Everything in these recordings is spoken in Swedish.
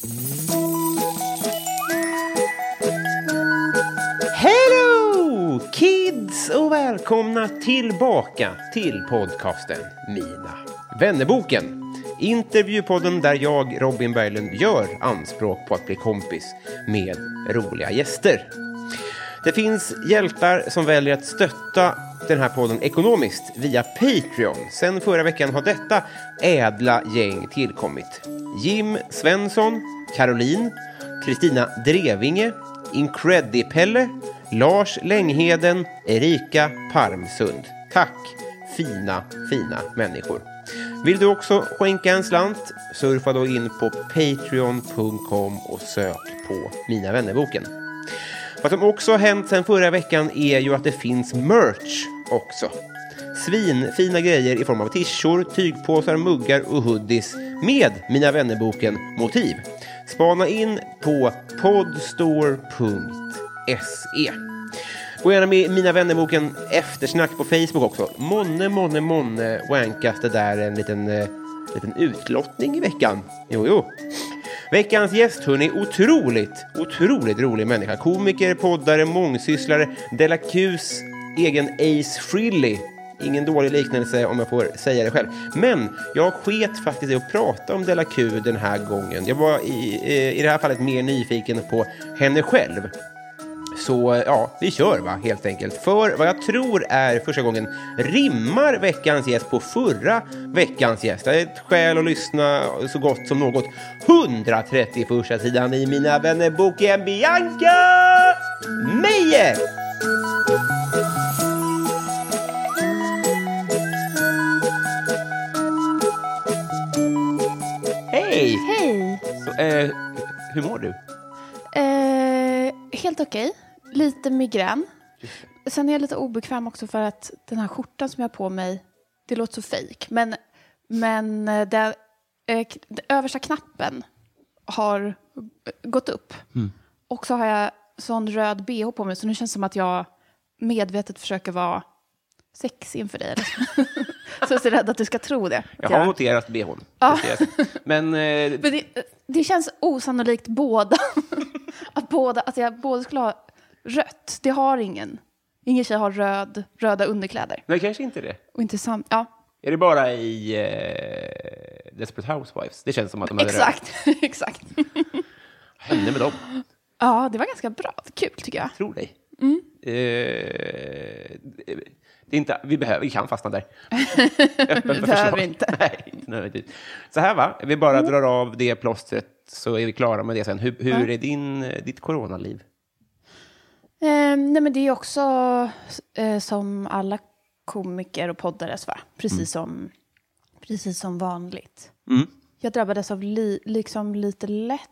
Hello kids och välkomna tillbaka till podcasten Mina vännerboken. Intervjupodden där jag, Robin Berglund, gör anspråk på att bli kompis med roliga gäster. Det finns hjältar som väljer att stötta den här podden ekonomiskt via Patreon. Sen förra veckan har detta ädla gäng tillkommit. Jim Svensson, Caroline, Kristina Drevinge, Incredipelle, Lars Längheden, Erika Parmsund. Tack, fina människor. Vill du också skänka en slant? Surfa då in på patreon.com och sök på Mina vännerboken. Vad som också har hänt sen förra veckan är ju att det finns merch också. Svinfina grejer i form av tishor, tygpåsar, muggar och hoodies med Mina vännerboken motiv. Spana in på podstore.se. Gå gärna med Mina vännerboken eftersnack på Facebook också. Månne wankas det där en liten utlottning i veckan. Jo. Veckans gäst, hörni, otroligt rolig människa. Komiker, poddare, mångsysslare, Della Qs egen Ace Frehley. Ingen dålig liknelse om jag får säga det själv. Men jag sket faktiskt i att prata om Della Q den här gången. Jag var i det här fallet mer nyfiken på henne själv. Så ja, vi kör helt enkelt. För vad jag tror är första gången rimmar veckans gäst på förra veckans gäst. Det är ett skäl att lyssna så gott som något. 131 sidan i Mina vännerboken, Bianca Meijer! Hej! Hej! Så, hur mår du? Helt okej. Lite migrän. Sen är jag lite obekväm också för att den här skjortan som jag har på mig, det låter så fake. Men den översta knappen har gått upp. Och så har jag sån röd bh på mig, så nu känns det som att jag medvetet försöker vara sexig inför dig. Så jag är rädd att du ska tro det. Jag har noterat bhn. Ja. Men det känns osannolikt att jag båda skulle ha rött. Det har ingen. Ingen tjej har röda underkläder. Nej, kanske inte det. Och inte ja. Är det bara i Desperate Housewives? Det känns som att de hade Exakt. Exakt. Vad hände med dem? Ja, det var ganska bra. Kul tycker jag. Tror dig. Det är inte, vi kan fastna där. Vi behöver inte. Nej, inte nödvändigtvis. Så här vi bara drar av det plåstret så är vi klara med det sen. Hur är ditt coronaliv? Nej, men det är också som alla komiker och poddare, precis som vanligt. Jag drabbades av liksom lite lätt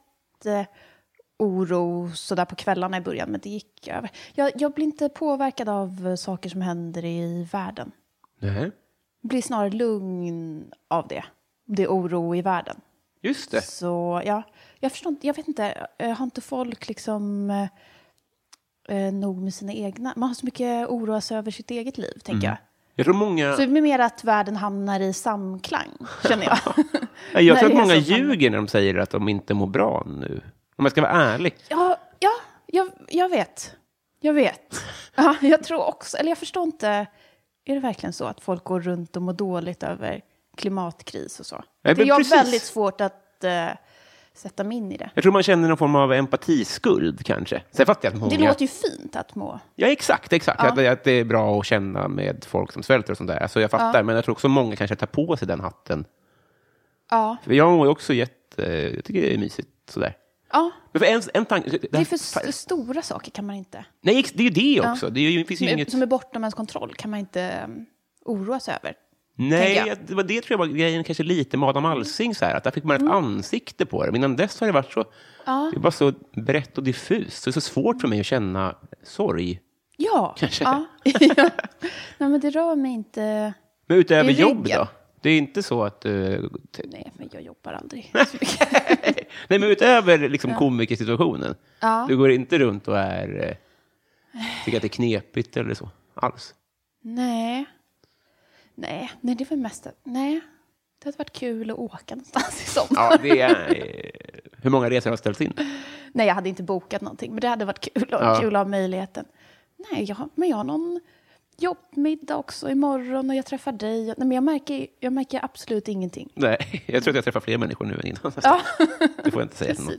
oro så där på kvällarna i början, men det gick över. Jag blir inte påverkad av saker som händer i världen. Nej. Jag blir snarare lugn av det. Det är oro i världen. Just det. Så ja, jag vet inte, har inte folk liksom nog med sina egna. Man har så mycket oroa sig över sitt eget liv, tänker jag. Jag tror många... Så det blir mer att världen hamnar i samklang, känner jag. Jag tror att många ljuger när de säger att de inte mår bra nu. Om jag ska vara ärlig. Ja, jag vet. Ja, jag tror också, eller jag förstår inte, är det verkligen så att folk går runt och mår dåligt över klimatkris och så? Nej, det är precis. väldigt svårt att sätta mig in i det. Jag tror man känner någon form av empatiskuld kanske. Sen fattar jag att många... Det låter ju fint att må. Ja, exakt. Ja. Att det är bra att känna med folk som svälter och sånt där. Alltså jag fattar, men jag tror också många kanske tar på sig den hatten. Ja. För jag mår ju också jag tycker det är mysigt sådär. Ja. Men för en tanke... Det är för stora saker kan man inte. Nej, det är ju det också. Ja. Det finns ju inget... Som är bortom ens kontroll kan man inte oroa sig över. Nej, det tror jag var grejen kanske lite med Adam Alsing så här, att där fick man ett ansikte på det. Men innan dess har det varit så... Det var så brett och diffust. Så det är så svårt för mig att känna sorg. Ja. Kanske. Ja. Nej, men det rör mig inte. Men utöver jobb då? Det är inte så att... Nej, men jag jobbar aldrig. Nej, men utöver liksom komikersituationen. Ja. Du går inte runt och är... tycker att det är knepigt eller så? Alls? Nej, det är väl mest... Nej, det hade varit kul att åka någonstans i sommar. Ja, det är... Hur många resor har ställts in? Nej, jag hade inte bokat någonting. Men det hade varit kul, kul att ha möjligheten. Nej, men jag har någon jobbmiddag också imorgon och jag träffar dig. Nej, men jag märker absolut ingenting. Nej, jag tror att jag träffar fler människor nu än innan. Ja. Det får jag inte säga till någon.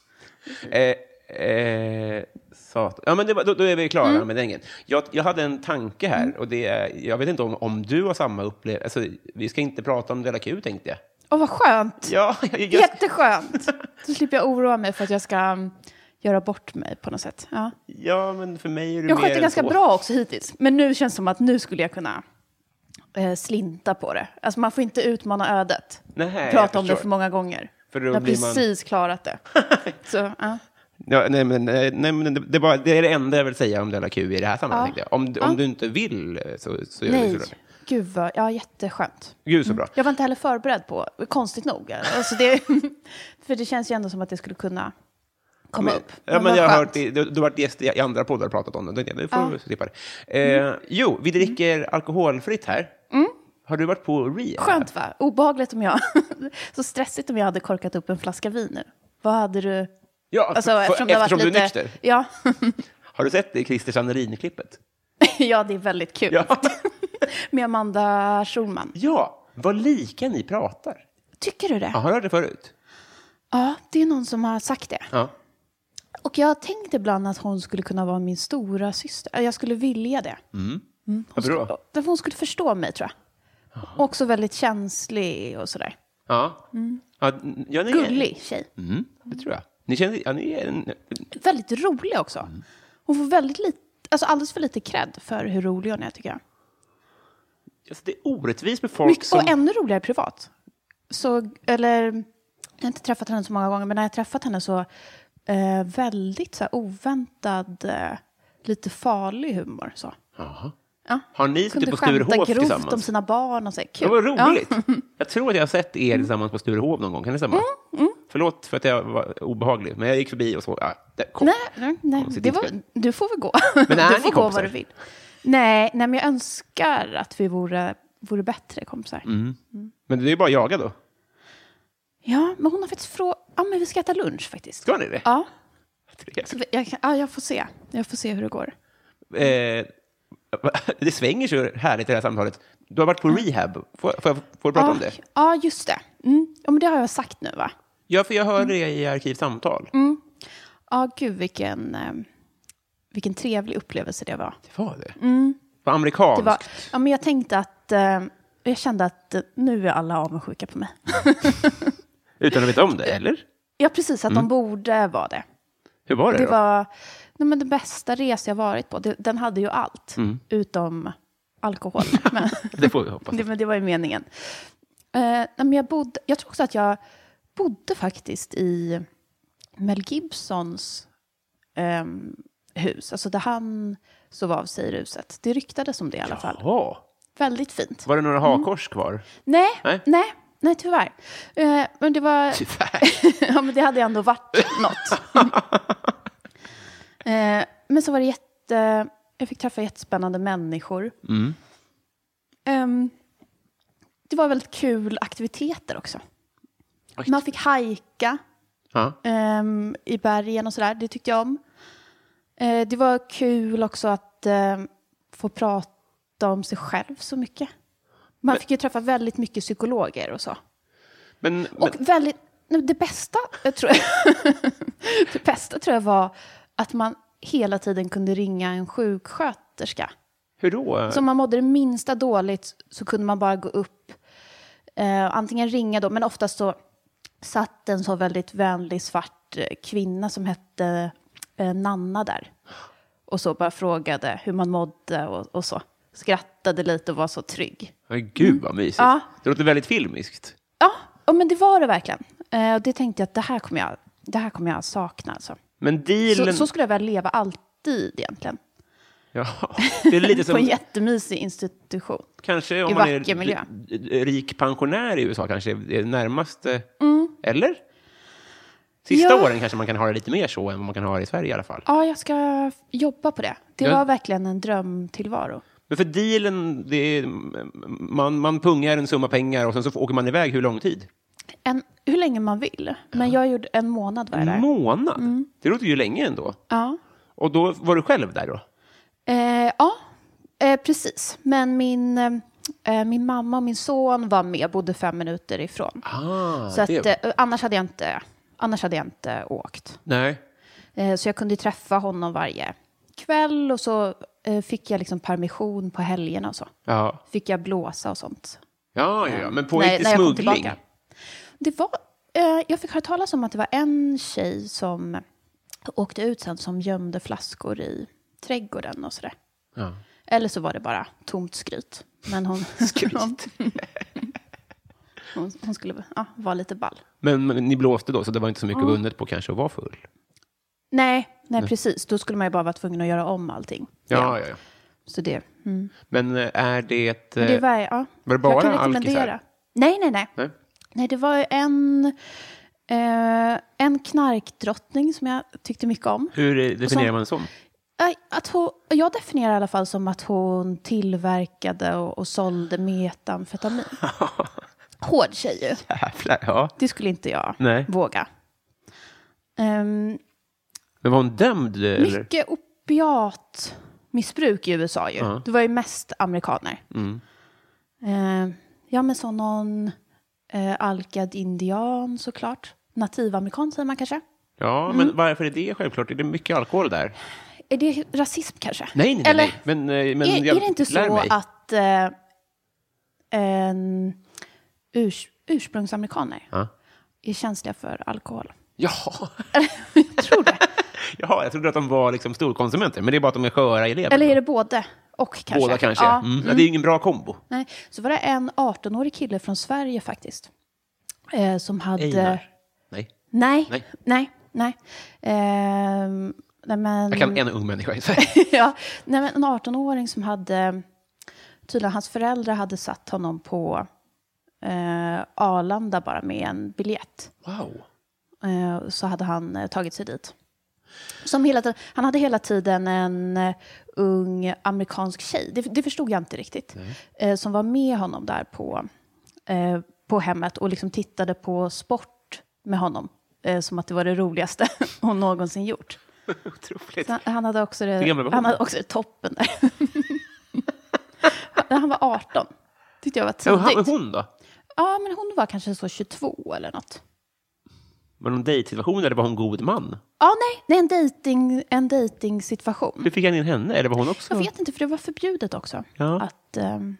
Ja, men då är vi klara med den. Jag hade en tanke här, och det är, jag vet inte om du har samma upplevelse. Alltså, vi ska inte prata om Della Q, tänkte jag. Åh, vad skönt! Ja, Jätteskönt! Så slipper jag oroa mig för att jag ska göra bort mig på något sätt. Ja, men för mig är det jag mer skötte ganska så. bra också hittills. Men nu känns det som att nu skulle jag kunna slinta på det. Alltså man får inte utmana ödet. Nej, prata om det för många gånger. För då jag har blir precis klarat det. Så, Ja, nej, men det är det enda jag vill säga om Della Q i det här sammanhanget. Om du inte vill så gör nej. det så. Gud, jätteskönt. Gud, så bra. Jag var inte heller förberedd på, konstigt nog. Alltså det, för det känns ju ändå som att det skulle kunna komma upp. Ja, men jag har hört, du har varit gäst i andra poddar och pratat om det. Nu får vi slippa det. Jo, vi dricker alkoholfritt här. Har du varit på rehab? Skönt, va? Obehagligt om jag... så stressigt om jag hade korkat upp en flaska vin nu. Vad hade du... Ja, alltså, eftersom du är nykter. Ja. Har du sett det i Christer Sannerin-klippet? Ja, det är väldigt kul. Ja. Med Amanda Schulman. Ja, vad lika ni pratar. Tycker du det? Ja, har du hört det förut? Ja, det är någon som har sagt det. Ja. Och jag tänkte ibland att hon skulle kunna vara min stora syster. Jag skulle vilja det. Hon skulle förstå mig, tror jag. Också väldigt känslig och sådär. Ja. Gullig tjej. Det tror jag. Ni är väldigt rolig också. Hon får väldigt lite, alltså alldeles för lite cred för hur rolig hon är, tycker jag. Alltså, det är orättvist med folk som... Och ännu roligare privat. Så, eller, jag har inte träffat henne så många gånger, men när jag har träffat henne så väldigt så här, oväntad, lite farlig humor. Så. Jaha. Ja. Har ni suttit på Sturehov tillsammans? Grovt om sina barn och så. Kul. Det var roligt. Ja. Jag tror att jag har sett er tillsammans på Sturehov någon gång. Kan det stämma? Förlåt för att jag var obehaglig, men jag gick förbi och så. Nej. Du får väl gå. Men är du ni får gå kompisar? vad du vill. Nej, men jag önskar att vi vore bättre kompisar. Men det är ju bara jaga då. Ja, men hon har faktiskt men vi ska äta lunch faktiskt. Ska ni det? Ja. Jag får se. Jag får se hur det går. Det svänger så härligt i det här samtalet. Du har varit på rehab. Får du prata om det? Ja, just det. Ja, men det har jag sagt nu, va? Ja, för jag hörde det i Arkivsamtal. Ja, gud, vilken trevlig upplevelse det var. Det var det? Var amerikanskt? Men jag tänkte att... jag kände att nu är alla avundsjuka på mig. Utan att veta om det, eller? Ja, precis. Att de borde vara det. Hur var det då? Det var den bästa resa jag varit på. Den hade ju allt, utom alkohol. Men, det får vi hoppas. Men det var ju meningen. Men jag tror också att jag bodde faktiskt i Mel Gibsons hus. Alltså där han sov av sig i huset. Det ryktades om det i alla fall. Ja. Väldigt fint. Var det några hakors kvar? Nej, tyvärr. Men det var... Tyvärr? Ja, men det hade ändå varit något. Men så var det jag fick träffa jättespännande människor. Det var väldigt kul aktiviteter också. Man fick hajka i bergen och sådär. Det tyckte jag om. Det var kul också att få prata om sig själv så mycket. Man fick ju träffa väldigt mycket psykologer och så. Och väldigt... Det bästa tror jag var att man hela tiden kunde ringa en sjuksköterska. Hur då? Så om man mådde det minsta dåligt så kunde man bara gå upp. Antingen ringa då, men oftast så satt en så väldigt vänlig svart kvinna som hette Nanna där. Och så bara frågade hur man mådde och så. Skrattade lite och var så trygg. Gud vad mysigt. Ja. Det låter väldigt filmiskt. Ja, men det var det verkligen. Och det tänkte jag att det här kommer jag sakna. Alltså. Men dealen... så skulle jag väl leva alltid egentligen. Ja, det är lite som... På en jättemysig institution. Kanske om man är rik pensionär i USA kanske är det närmaste. Eller? Sista åren kanske man kan ha det lite mer så än vad man kan ha det i Sverige i alla fall. Ja, jag ska jobba på det. Det var verkligen en drömtillvaro. Men för dealen, det är, man pungar en summa pengar och sen så åker man iväg hur lång tid? Hur länge man vill. Men jag gjorde en månad var jag där. En månad? Det låter ju länge ändå. Ja. Och då var du själv där då? Precis. Men min mamma och min son var med, bodde 5 minuter ifrån. Så att, annars hade jag inte åkt. Nej. Så jag kunde träffa honom varje kväll och så fick jag liksom permission på helgerna och så. Ja. Fick jag blåsa och sånt. Ja. Men på inte smuggling? Det var, jag fick höra talas om att det var en tjej som åkte ut sen som gömde flaskor i trädgården och sådär. Ja. Eller så var det bara tomt skryt. Men hon... Skryt? hon skulle vara lite ball. Men ni blåste då, så det var inte så mycket vunnet på kanske att vara full? Nej, precis. Då skulle man ju bara vara tvungen att göra om allting. Ja. Så det... Men är det... det var det bara jag kan alkisar? Nej, det var en knarkdrottning som jag tyckte mycket om. Hur definierar man som? Jag definierar i alla fall som att hon tillverkade och sålde metamfetamin. Hård tjej ju. Jävlar, ja. Det skulle inte jag våga. Men var hon dömd? Eller? Mycket opiatmissbruk i USA ju. Det var ju mest amerikaner. Men så någon alkad indian såklart. Nativamerikan säger man kanske. Ja, men varför är det självklart? Är det mycket alkohol där? Är det rasism kanske? Nej. Eller, men är det inte så att ursprungsamerikaner är känsliga för alkohol? Ja. Jag tror det. Ja, jag trodde att de var liksom storkonsumenter, men det är bara att de är sköra elever. Eller är det både och kanske? Båda kanske. Ja. Det är ju ingen bra kombo. Nej, så var det en 18-årig kille från Sverige faktiskt. Som hade... Einar. Nej. Men... Jag kan en ung människa i Sverige. Men en 18-åring som hade... Tydligen hans föräldrar hade satt honom på Arlanda bara med en biljett. Wow. Så hade han tagit sig dit. Han hade hela tiden en ung amerikansk tjej. Det förstod jag inte riktigt. Som var med honom där på hemmet och liksom tittade på sport med honom. Som att det var det roligaste hon någonsin gjort. Otroligt. Så han hade också det toppen där. Han var 18. Tyckte jag var tidigt. Och hon då? Ja, men hon var kanske så 22 eller något. Var det någon dejtsituation eller var hon god man? Ja, nej, det är en dejtingsituation. Hur fick han in henne? Eller var hon också? Jag vet inte, för det var förbjudet också. Att,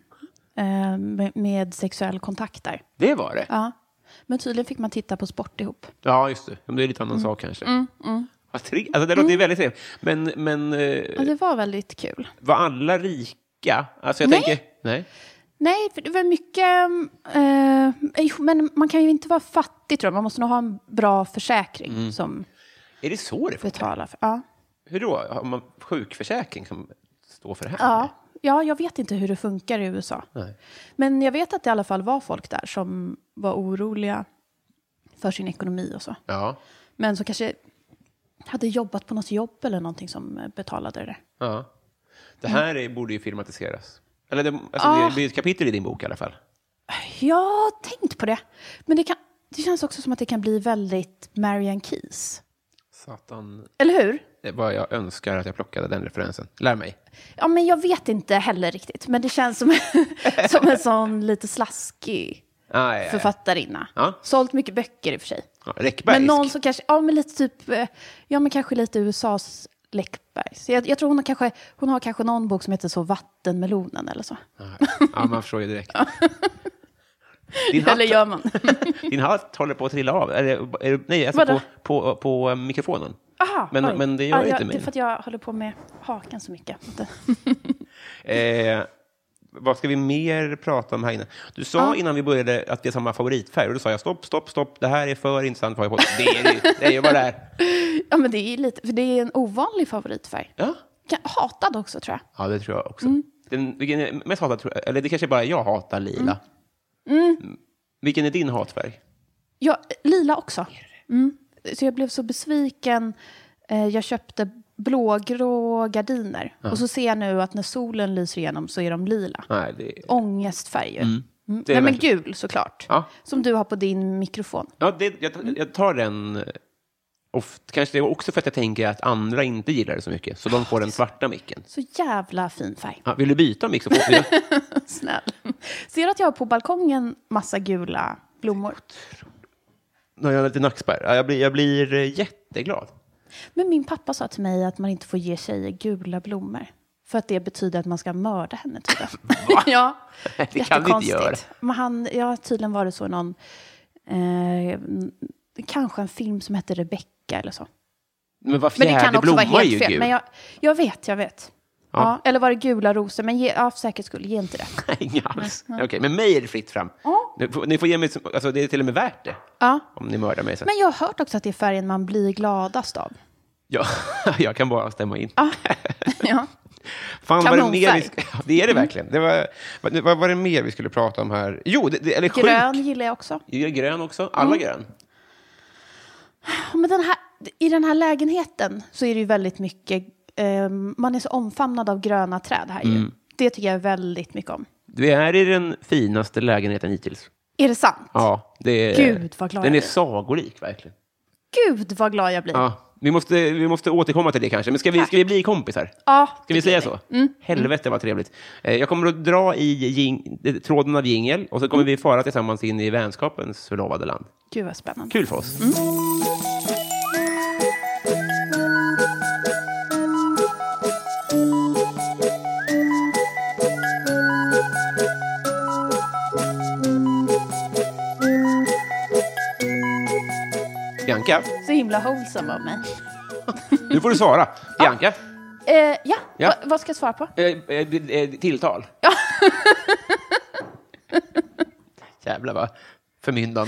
med sexuell kontakt där. Det var det? Ja. Men tydligen fick man titta på sport ihop. Ja, just det. Det är lite annan sak kanske. Alltså det låter väldigt trevligt. Men det var väldigt kul. Var alla rika? Alltså jag tänker... Nej, för det var mycket... men man kan ju inte vara fattig, tror jag. Man måste nog ha en bra försäkring som... Är det så det betalar för? Ja. Hur då? Har man sjukförsäkring som står för det här? Ja, jag vet inte hur det funkar i USA. Nej. Men jag vet att det i alla fall var folk där som var oroliga för sin ekonomi och så. Ja. Men så kanske hade jobbat på något jobb eller någonting som betalade det. Ja. Det här borde ju filmatiseras. Eller det blir ett kapitel i din bok i alla fall. Jag har tänkt på det. Men det känns också som att det kan bli väldigt Marianne Keyes. Satan. Eller hur? Det var jag önskar att jag plockade den referensen. Lär mig. Ja, men jag vet inte heller riktigt. Men det känns som en sån lite slaskig författarinna. Ja. Sålt mycket böcker i och för sig. Ja, Läckbergsk. Men någon som kanske, men lite typ, men kanske lite USAs Läckbergs. Jag tror hon har kanske någon bok som heter så Vattenmelonen eller så. Ja, man förstår ju direkt. Eller gör man? Din hatt håller på att trilla av. På mikrofonen. Aha, men det gör inte mig. Det är för att jag håller på med hakan så mycket. Vad ska vi mer prata om här inne? Du sa innan vi började att det är samma favoritfärg. Och då sa jag stopp. Det här är för intressant. Det är ju bara det här. Ja, men det är lite, för det är en ovanlig favoritfärg. Ja. Hatad också, tror jag. Ja, det tror jag också. Vilken är mest hatad, tror jag? Eller det kanske bara jag hatar lila. Vilken är din hatfärg? Ja, lila också. Så jag blev så besviken. Jag köpte blågrå gardiner. Och så ser jag nu att när solen lyser igenom så är de lila. Nej, det är... Ångestfärg. Nej, men gul såklart. Ja. Som du har på din mikrofon. Ja, jag tar den ofta. Kanske det är också för att jag tänker att andra inte gillar det så mycket. Så de får den svarta micken. Så jävla fin färg. Ja, vill du byta mick så får du. Snäll. Ser du att jag har på balkongen massa gula blommor? Nu har jag lite nackspärr. Ja, jag blir jätteglad. Men min pappa sa till mig att man inte får ge tjejer gula blommor. För att det betyder att man ska mörda henne. Va? Ja, det kan du inte göra. Men tydligen var det så någon... kanske en film som hette Rebecca eller så. Men vad Men det kan också vara helt fel. Gul. Men jag vet. Ja, eller var det gula rosor? Men för säkerhets skull, ge inte det. Nej, inga alls. Okej, men mig är det fritt fram. Ni får ge mig, alltså det är till och med värt det. Ja. Om ni mördar mig sen. Men jag har hört också att det är färgen man blir gladast av. Ja, jag kan bara stämma in. Ja. Fan, vad det mer Kanonfärg. det är det verkligen. Vad var det mer vi skulle prata om här? Jo, eller Grön gillar jag också. Grön också. Alla grön. Men i den här lägenheten så är det ju väldigt mycket... man är så omfamnad av gröna träd här ju. Det tycker jag väldigt mycket om. Du är i den finaste lägenheten hittills. Är det sant? Ja, det är... Gud, vad glad den jag är blir. sagolik, verkligen. Gud, vad glad jag blir. Ja, vi måste återkomma till det kanske. Men ska vi bli kompisar? Ja. Ska vi säga så? Helvete vad trevligt. Jag kommer att dra i tråden av jingel och så kommer vi fara tillsammans in i vänskapens förlovade land. Gud, vad spännande. Kul för oss. Bianca, Så himla wholesome av mig. nu får du svara. Bianca? Ja. Vad ska jag svara på? Tilltal. Ja. Jävlar vad förmyndande.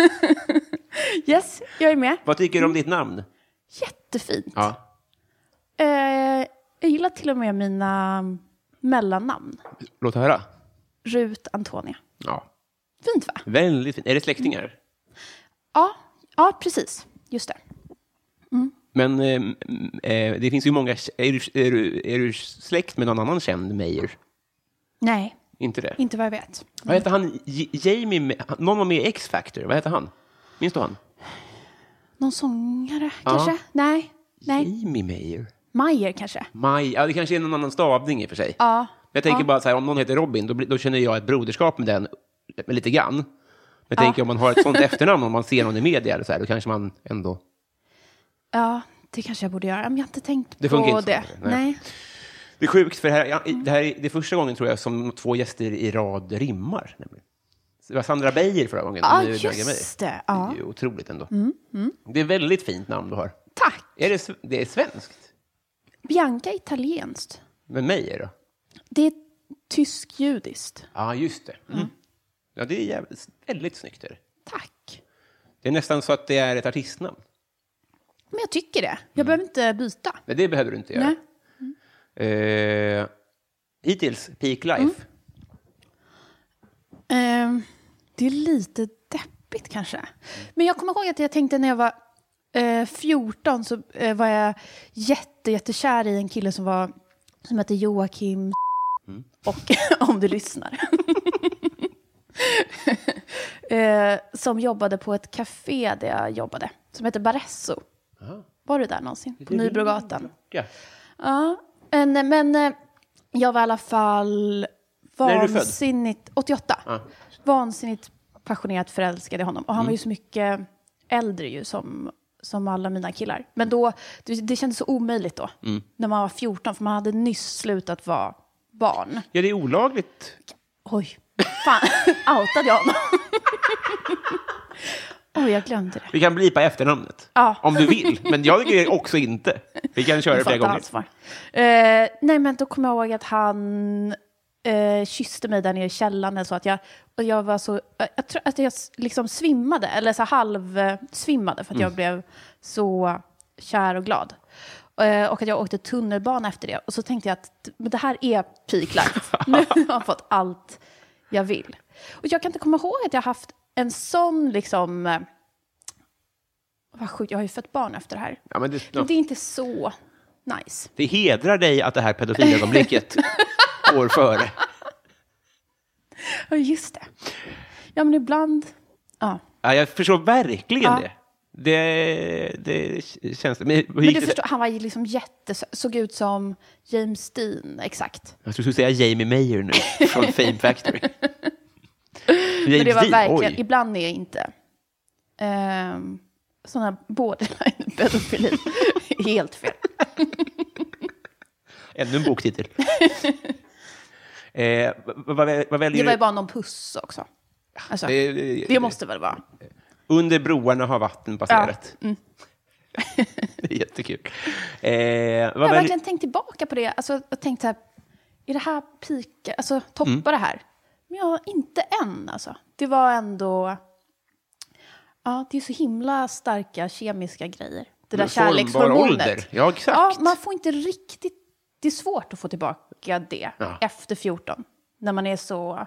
Yes, jag är med. Vad tycker du om ditt namn? Jättefint. Ja. Jag gillar till och med mina mellannamn. Låt höra. Rut Antonia. Ja. Fint, va? Väldigt fint. Är det släktingar? Ja, precis. Just det. Men det finns ju många... Är du släkt med någon annan känd Meyer? Nej, Inte det? inte vad jag vet. Vad heter han? Jamie... Någon var med i X-Factor. Vad heter han? Minns du han? Någon sångare, kanske? Nej. Jamie Meyer. Majer, kanske? Ja, det kanske är någon annan stavning i och för sig. Ja. Jag tänker bara så här, om någon heter Robin, då känner jag ett broderskap med den lite grann. Men jag tänker om man har ett sånt efternamn, om man ser någon i media eller så här, då kanske man ändå... Ja, det kanske jag borde göra. Men jag har inte tänkt Det funkar på inte det. så. Nej. Det är sjukt, för det här är första gången tror jag som 2 gäster i rad rimmar. Nämligen. Det var Sandra Beijer förra gången. Ja, just det. Ja. Det är ju otroligt ändå. Det är väldigt fint namn du har. Tack. Det är svenskt? Bianca är italienskt. Men Meyer då? Det är tysk-judiskt. Ja, just det. Ja, det är väldigt snyggt. Tack. Det är nästan så att det är ett artistnamn. Men jag tycker det. Jag behöver inte byta. Men det behöver du inte göra. Nej. Hittills, peak life. Det är lite deppigt kanske. Men jag kommer ihåg att jag tänkte när jag var 14 så var jag jättekär i en kille som hette Joakim och om du lyssnar. Som jobbade på ett café där jag jobbade. Som heter Baresso. Var du där någonsin? På Nybrogatan. Ja. Men jag var i alla fall vansinnigt... 88. Vansinnigt passionerat förälskad i honom. Och han var ju så mycket äldre ju som alla mina killar. Men då, det kändes så omöjligt då. När man var 14. För man hade nyss slutat vara barn. Ja, det är olagligt. Oj, fan. Outade jag honom. Oj, jag glömde det. Vi kan blipa efternamnet. Ja. Om du vill. Men jag tycker det också inte. Vi kan köra det flera gånger. Nej, men då kommer jag ihåg att han kysste mig där nere i källaren. Så att jag var så... Jag tror att jag liksom svimmade. Eller så halvsvimmade. För att jag blev så kär och glad. Och att jag åkte tunnelbana efter det. Och så tänkte jag att men det här är peak life. Nu har jag fått allt jag vill. Och jag kan inte komma ihåg att jag haft en sån liksom... Vad sjukt, jag har ju fött barn efter det här. Ja, men det är inte så nice. Det hedrar dig att det här pedofilögonblicket går före. Ja, just det. Ja, men ibland... Ja. Ja, jag förstår verkligen det. Det känns... Men du förstår, han var ju liksom såg ut som James Dean, exakt. Jag skulle säga Jamie Mayer nu, från Fame Factory. Men det var verkligen... Ibland är jag inte... sådana borderline pedofili. Helt fel. Ännu en boktitel. Vad väljer det var ju bara någon puss också. Alltså, det måste väl vara. Under broarna har vatten passerat. Ja. Det är jättekul. Jag har verkligen tänkt tillbaka på det. Alltså, jag tänkte här, är det här pika, alltså toppar det här? Men jag inte än, alltså. Det var ändå... Ja, det är så himla starka kemiska grejer. Det där kärlekshormonet. Ja, exakt. Ja, man får inte riktigt... Det är svårt att få tillbaka det efter 14. När man är så...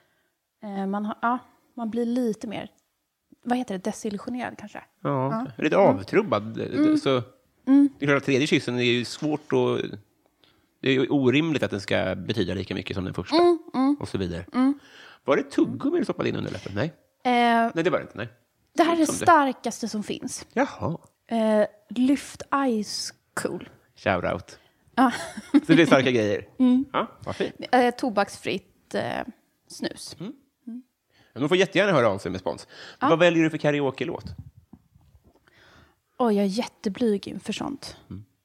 Man blir lite mer... Vad heter det? Desillusionerad kanske? Ja. Lite avtrubbad. Så, det är klart att tredje kyssen är ju svårt och... Det är ju orimligt att den ska betyda lika mycket som den första. Och så vidare. Var det tuggummi du stoppade in under läppen? Nej. Nej, det var det inte. Nej. Det här är det starkaste som finns. Jaha. Lyft Ice Cool. Shout out. Så det är starka grejer. Ja, vad fint. Tobaksfritt snus. De får jättegärna höra av sig med spons. Vad väljer du för karaoke-låt? Jag är jätteblyg inför sånt.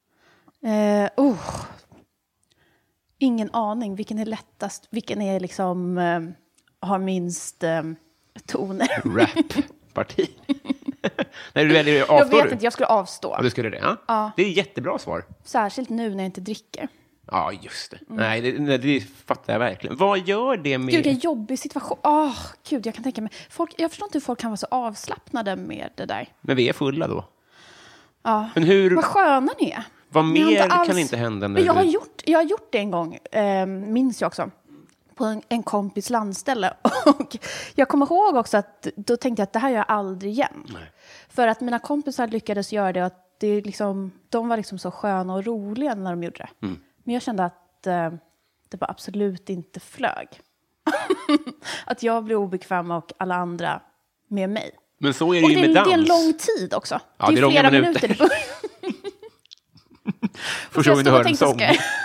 Ingen aning. Vilken är lättast? Vilken är liksom har minst toner? Rap-parti. När du väljer avstår jag vet inte, jag skulle avstå. Ja, du skulle det? Ja. Det är ett jättebra svar. Särskilt nu när jag inte dricker. Ja, just det. Nej, det fattar jag verkligen. Vad gör det med... Gud, det är en jobbig situation. Gud, jag kan tänka mig. Jag förstår inte hur folk kan vara så avslappnade med det där. Men vi är fulla då. Ja. Men vad sköna ni är. Vad mer kan inte hända nu? Jag har gjort det en gång, minns jag också. På en kompis landställe. Och jag kommer ihåg också att då tänkte jag att det här gör jag aldrig igen. Nej. För att mina kompisar lyckades göra det och att det liksom, de var liksom så sköna och roliga när de gjorde det. Men jag kände att det bara absolut inte flög. Att jag blev obekväm och alla andra med mig. Men så är det ju med dans. Det är en lång tid också. Ja, det är flera minuter. Förstår vi inte hör en sång.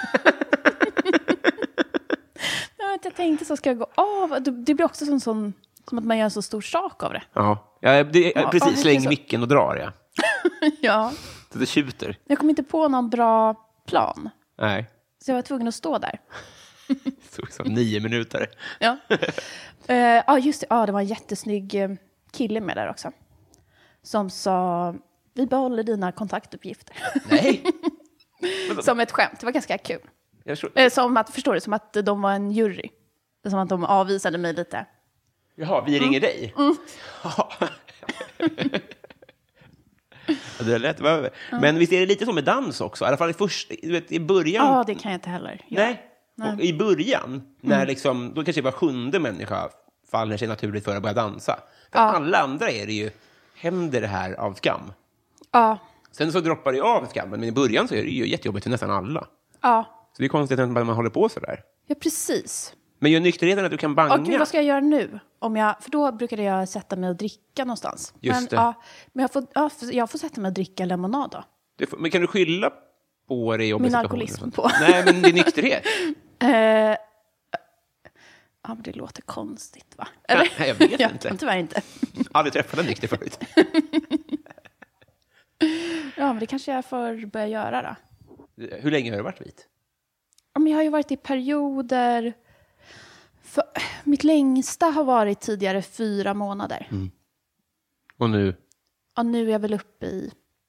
Jag tänkte så ska jag gå av. Det blir också som att man gör en så stor sak av det. Ja, precis. Släng micken och drar, ja. Ja. Så det tjuter. Jag kom inte på någon bra plan. Nej. Så jag var tvungen att stå där. Så 9 minuter. Ja. Just det. Ja, det var en jättesnygg kille med där också. Som sa, vi behåller dina kontaktuppgifter. Nej. Som ett skämt. Det var ganska kul. Som att de var en jury. Som att de avvisade mig lite. Jaha, vi ringer dig? Det lät väl. Men visst är det lite som med dans också? I alla fall i början. Ja, det kan jag inte heller göra. Nej. I början, när liksom, då kanske var 7:e människa faller sig naturligt för att börja dansa. För alla andra är det ju, händer det här av skam. Ja. Sen så droppar det av skammen, men i början så är det ju jättejobbigt för nästan alla. Ja. Så det är konstigt att man håller på så där. Ja, precis. Men gör nykterheten att du kan banga? Gud, vad ska jag göra nu? För då brukade jag sätta mig och dricka någonstans. Just det. Men jag får sätta mig och dricka lemonad då. Men kan du skylla på det i min alkoholism på? Nej, men din nykterhet. Men det låter konstigt, va? Eller? Nej, jag vet inte. Tyvärr inte. Aldrig träffat en nykter förut. Ja, men det kanske jag får börja göra då. Hur länge har du varit vit? Jag har ju varit i perioder... mitt längsta har varit tidigare 4 månader. Och nu? Ja, nu är jag väl uppe i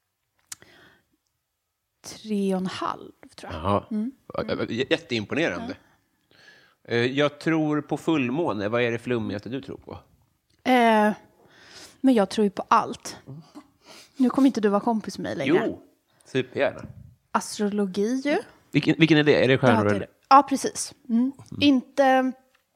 3,5, tror jag. Jaha. Jätteimponerande. Ja. Jag tror på fullmåne. Vad är det flummigaste du tror på? Men jag tror ju på allt. Nu kommer inte du vara kompis med mig längre. Jo, supergärna. Astrologi ju. Vilken är det? Är det stjärnor? Ja, precis. Inte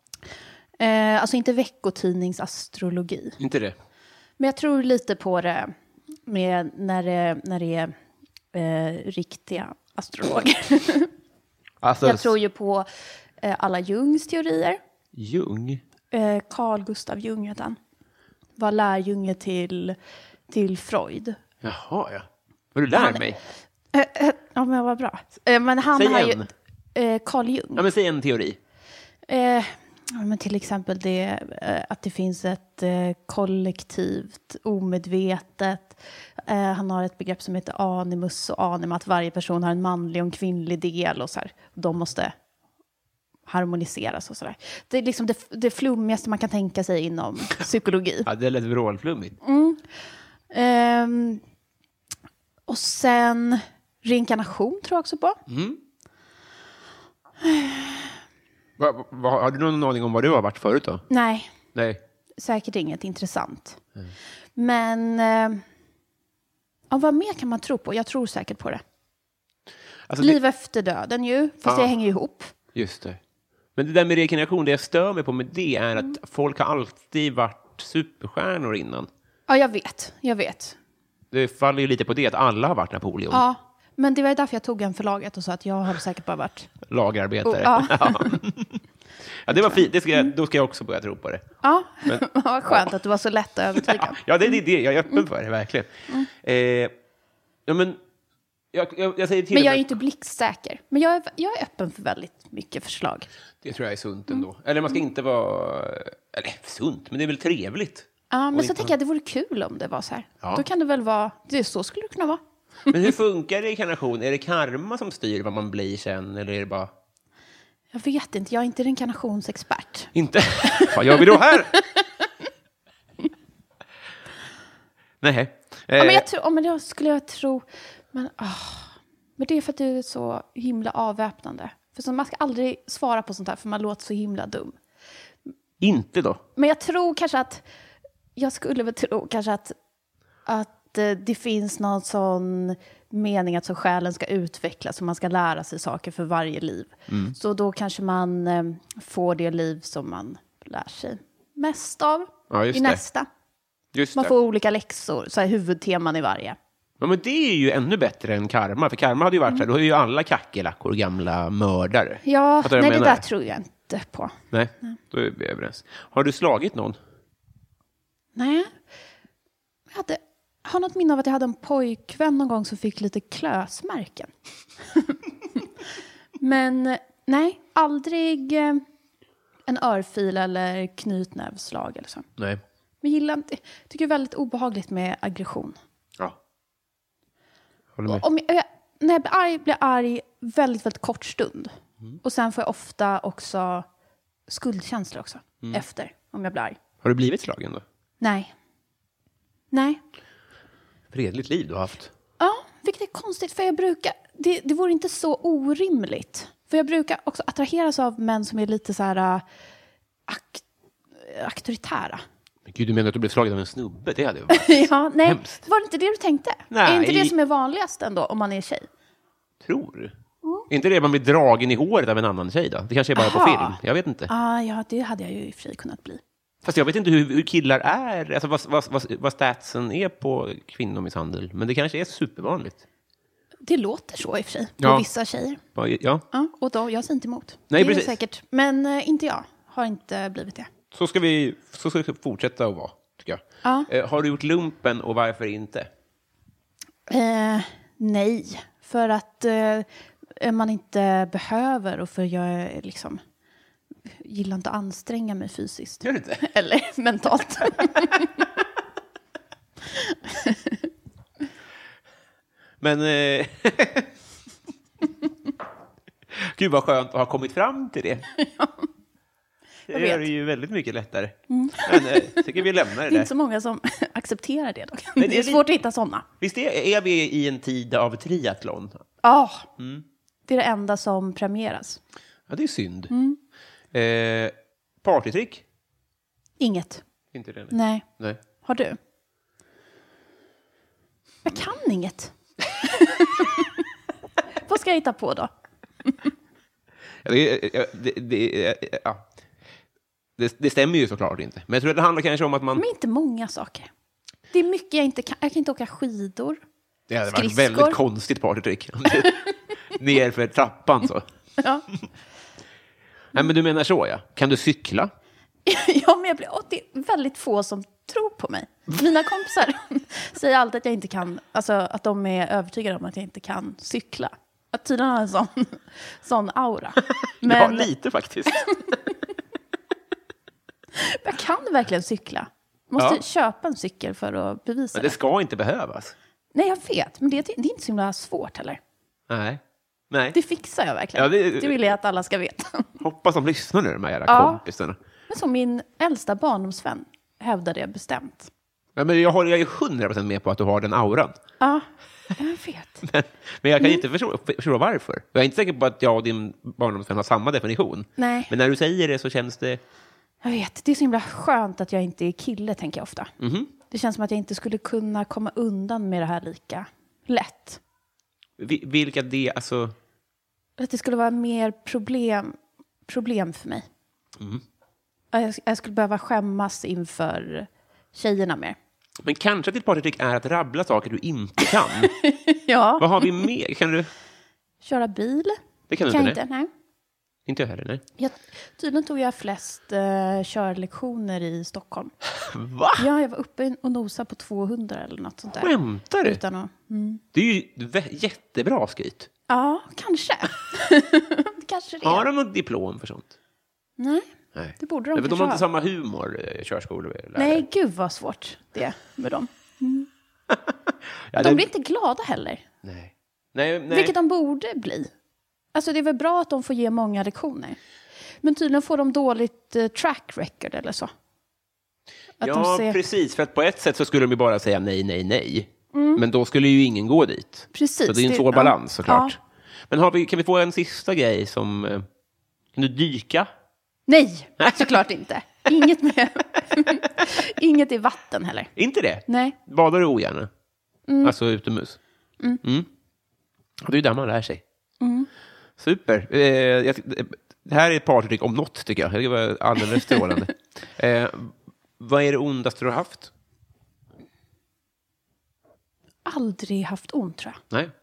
veckotidningsastrologi. Inte det? Men jag tror lite på det med när det är riktiga astrologer. Jag tror ju på alla Jungs teorier. Jung? Carl Gustav Jung heter han. Var lärjunge till Freud. Jaha, ja. Vad du lär mig? Ja, men vad bra. Men han Säg har en. ju... Carl Jung. Ja, men säg en teori. Ja, men till exempel det att det finns ett kollektivt, omedvetet. Han har ett begrepp som heter animus och anima, att varje person har en manlig och en kvinnlig del och så här. De måste harmoniseras och så där. Det är liksom det flummigaste man kan tänka sig inom psykologi. Ja, det är lite vrålflummigt. Och sen reinkarnation tror jag också på. Har du någon aning om vad du har varit förut då? Nej. Nej. Säkert inget intressant. Men vad mer kan man tro på? Jag tror säkert på det. Alltså, Liv efter döden ju, fast det hänger ihop. Just det. Men det där med reinkarnation, det jag stör mig på med det är att folk har alltid varit superstjärnor innan. Ja, jag vet. Det faller ju lite på det att alla har varit Napoleon. Ja, men det var därför jag tog en förlaget och sa att jag har säkert bara varit... Lagarbetare. Ja, det var fint. Då ska jag också börja tro på det. Ja, vad skönt att du var så lätt att övertyga. Ja, det är det. Jag är öppen för det, verkligen. Ja, men... Jag säger till men jag är inte blixtsäker. Men jag är öppen för väldigt mycket förslag. Det tror jag är sunt ändå. Eller man ska inte vara... Eller sunt, men det är väl trevligt. Ja, men så tänker jag att det vore kul om det var så här. Ja. Då kan det väl vara... Så skulle det kunna vara. Men hur funkar reinkarnation? Är det karma som styr vad man blir sen? Eller är det bara... Jag vet inte. Jag är inte reinkarnationsexpert. Inte? Vad gör vi då här? Nej. Men jag skulle tro... Men det är för att det är så himla avväpnande. För så man ska aldrig svara på sånt här, för man låter så himla dum. Inte då? Men jag tror kanske att... Jag skulle väl tro kanske att det finns någon sån mening att så själen ska utvecklas och man ska lära sig saker för varje liv. Så då kanske man får det liv som man lär sig mest av i nästa. Man får olika läxor, så här huvudteman i varje. Ja, men det är ju ännu bättre än karma. För karma hade ju varit så här, då är ju alla kackerlackor gamla mördare. Ja, det där tror jag inte på. Nej, då är vi överens. Har du slagit någon? Nej. Jag har något minne av att jag hade en pojkvän någon gång som fick lite klösmärken. Men nej, aldrig en örfil eller knytnävslag eller så. Nej. Men tycker det är väldigt obehagligt med aggression. Ja. Håller med. När jag blir arg väldigt, väldigt kort stund. Och sen får jag ofta också skuldkänslor också. Efter, om jag blir arg. Har du blivit slagen då? Nej. Fredligt liv du har haft. Ja, vilket är konstigt. För jag brukar... Det vore inte så orimligt. För jag brukar också attraheras av män som är lite så här... auktoritära. Men gud, du menar att du blev slagen av en snubbe? Det hade ju varit ja, nej. hemskt. Var det inte det du tänkte? Nej. Är inte det som är vanligast ändå om man är tjej? Tror du? Är inte det man blir dragen i håret av en annan tjej då? Det kanske är bara på film. Jag vet inte. Ja, det hade jag ju i och för sig kunnat bli. Fast jag vet inte hur killar är. Alltså vad statsen är på kvinnomisshandel. Men det kanske är supervanligt. Det låter så i och för sig. På vissa tjejer. Ja. Och då, jag säger inte emot. Nej, det är precis. Säkert. Men inte jag. Har inte blivit det. Så ska vi fortsätta att vara, tycker jag. Ja. Har du gjort lumpen och varför inte? Nej. För att man inte behöver och för jag liksom gillar inte att anstränga mig fysiskt. Gör du inte? Eller mentalt. Men gud vad skönt att ha kommit fram till det. Ja, det gör det ju väldigt mycket lättare. Men jag tycker vi lämnar det där. Det är inte så många som accepterar det dock. Nej, det är svårt att hitta sådana. Visst är vi i en tid av triathlon? Ja, det är det enda som premieras. Ja, det är synd. Partytrick? Inget. Inte det? Nej. Har du? Jag kan inget. Vad ska jag hitta på då? Det stämmer ju såklart inte. Men jag tror att det handlar kanske om att man... Men inte många saker. Det är mycket jag inte kan. Jag kan inte åka skidor. Det hade varit ett väldigt konstigt partytrick. Ner för trappan så. Ja. Nej, men du menar så, ja. Kan du cykla? Ja, men det är väldigt få som tror på mig. Mina kompisar säger alltid att jag inte kan, alltså att de är övertygade om att jag inte kan cykla. Att tydligen har en sån aura. Men Ja, lite faktiskt. jag kan verkligen cykla. Måste köpa en cykel för att bevisa Men det ska inte behövas. Nej, jag vet. Men det är inte så himla svårt heller. Nej. Det fixar jag verkligen. Ja, det vill jag att alla ska veta. Hoppas de lyssnar nu, de här jävla kompisarna. Men som min äldsta barndomsvän hävdade jag bestämt. Ja, men jag är ju 100% med på att du har den auran. Ja, jag vet. Men jag kan inte förstå varför. Jag är inte säker på att jag och din barndomsvän har samma definition. Nej. Men när du säger det så känns det... Jag vet, det är så himla skönt att jag inte är kille, tänker jag ofta. Mm-hmm. Det känns som att jag inte skulle kunna komma undan med det här lika lätt. Vilka det, alltså... Att det skulle vara mer problem för mig. Mm. Jag skulle behöva skämmas inför tjejerna mer. Men kanske ditt partytrick är att rabbla saker du inte kan. Ja. Vad har vi mer? Kan du... Köra bil? Det kan du inte, nej. Inte jag heller, nej. Tydligen tog jag flest körlektioner i Stockholm. Va? Ja, jag var uppe och nosade på 200 eller något sånt där. Skämtar du? Utan att, Det är ju jättebra skryt. Ja, kanske. Kanske det. Har de något diplom för sånt? Nej, det borde de De kanske har inte ha. samma humor, körskolelärare. Nej, gud vad svårt det är med dem. Ja, De blir inte glada heller. Nej. Vilket de borde bli. Alltså det är väl bra att de får ge många lektioner. Men tydligen får de dåligt track record eller så. Att precis. För att på ett sätt så skulle de ju bara säga nej. Men då skulle ju ingen gå dit. Precis. Så det är en svår balans såklart. Ja. Men kan vi få en sista grej som... Kan du dyka? Nej, såklart inte. Inget med... Inget i vatten heller. Inte det? Nej. Badar du ogärna? Alltså utomhus? Det är ju där man lär sig. Super. Det här är ett partytrick om något, tycker jag. Det var alldeles strålande. Vad är det ondaste du har haft? Aldrig haft ont, tror jag. Nej.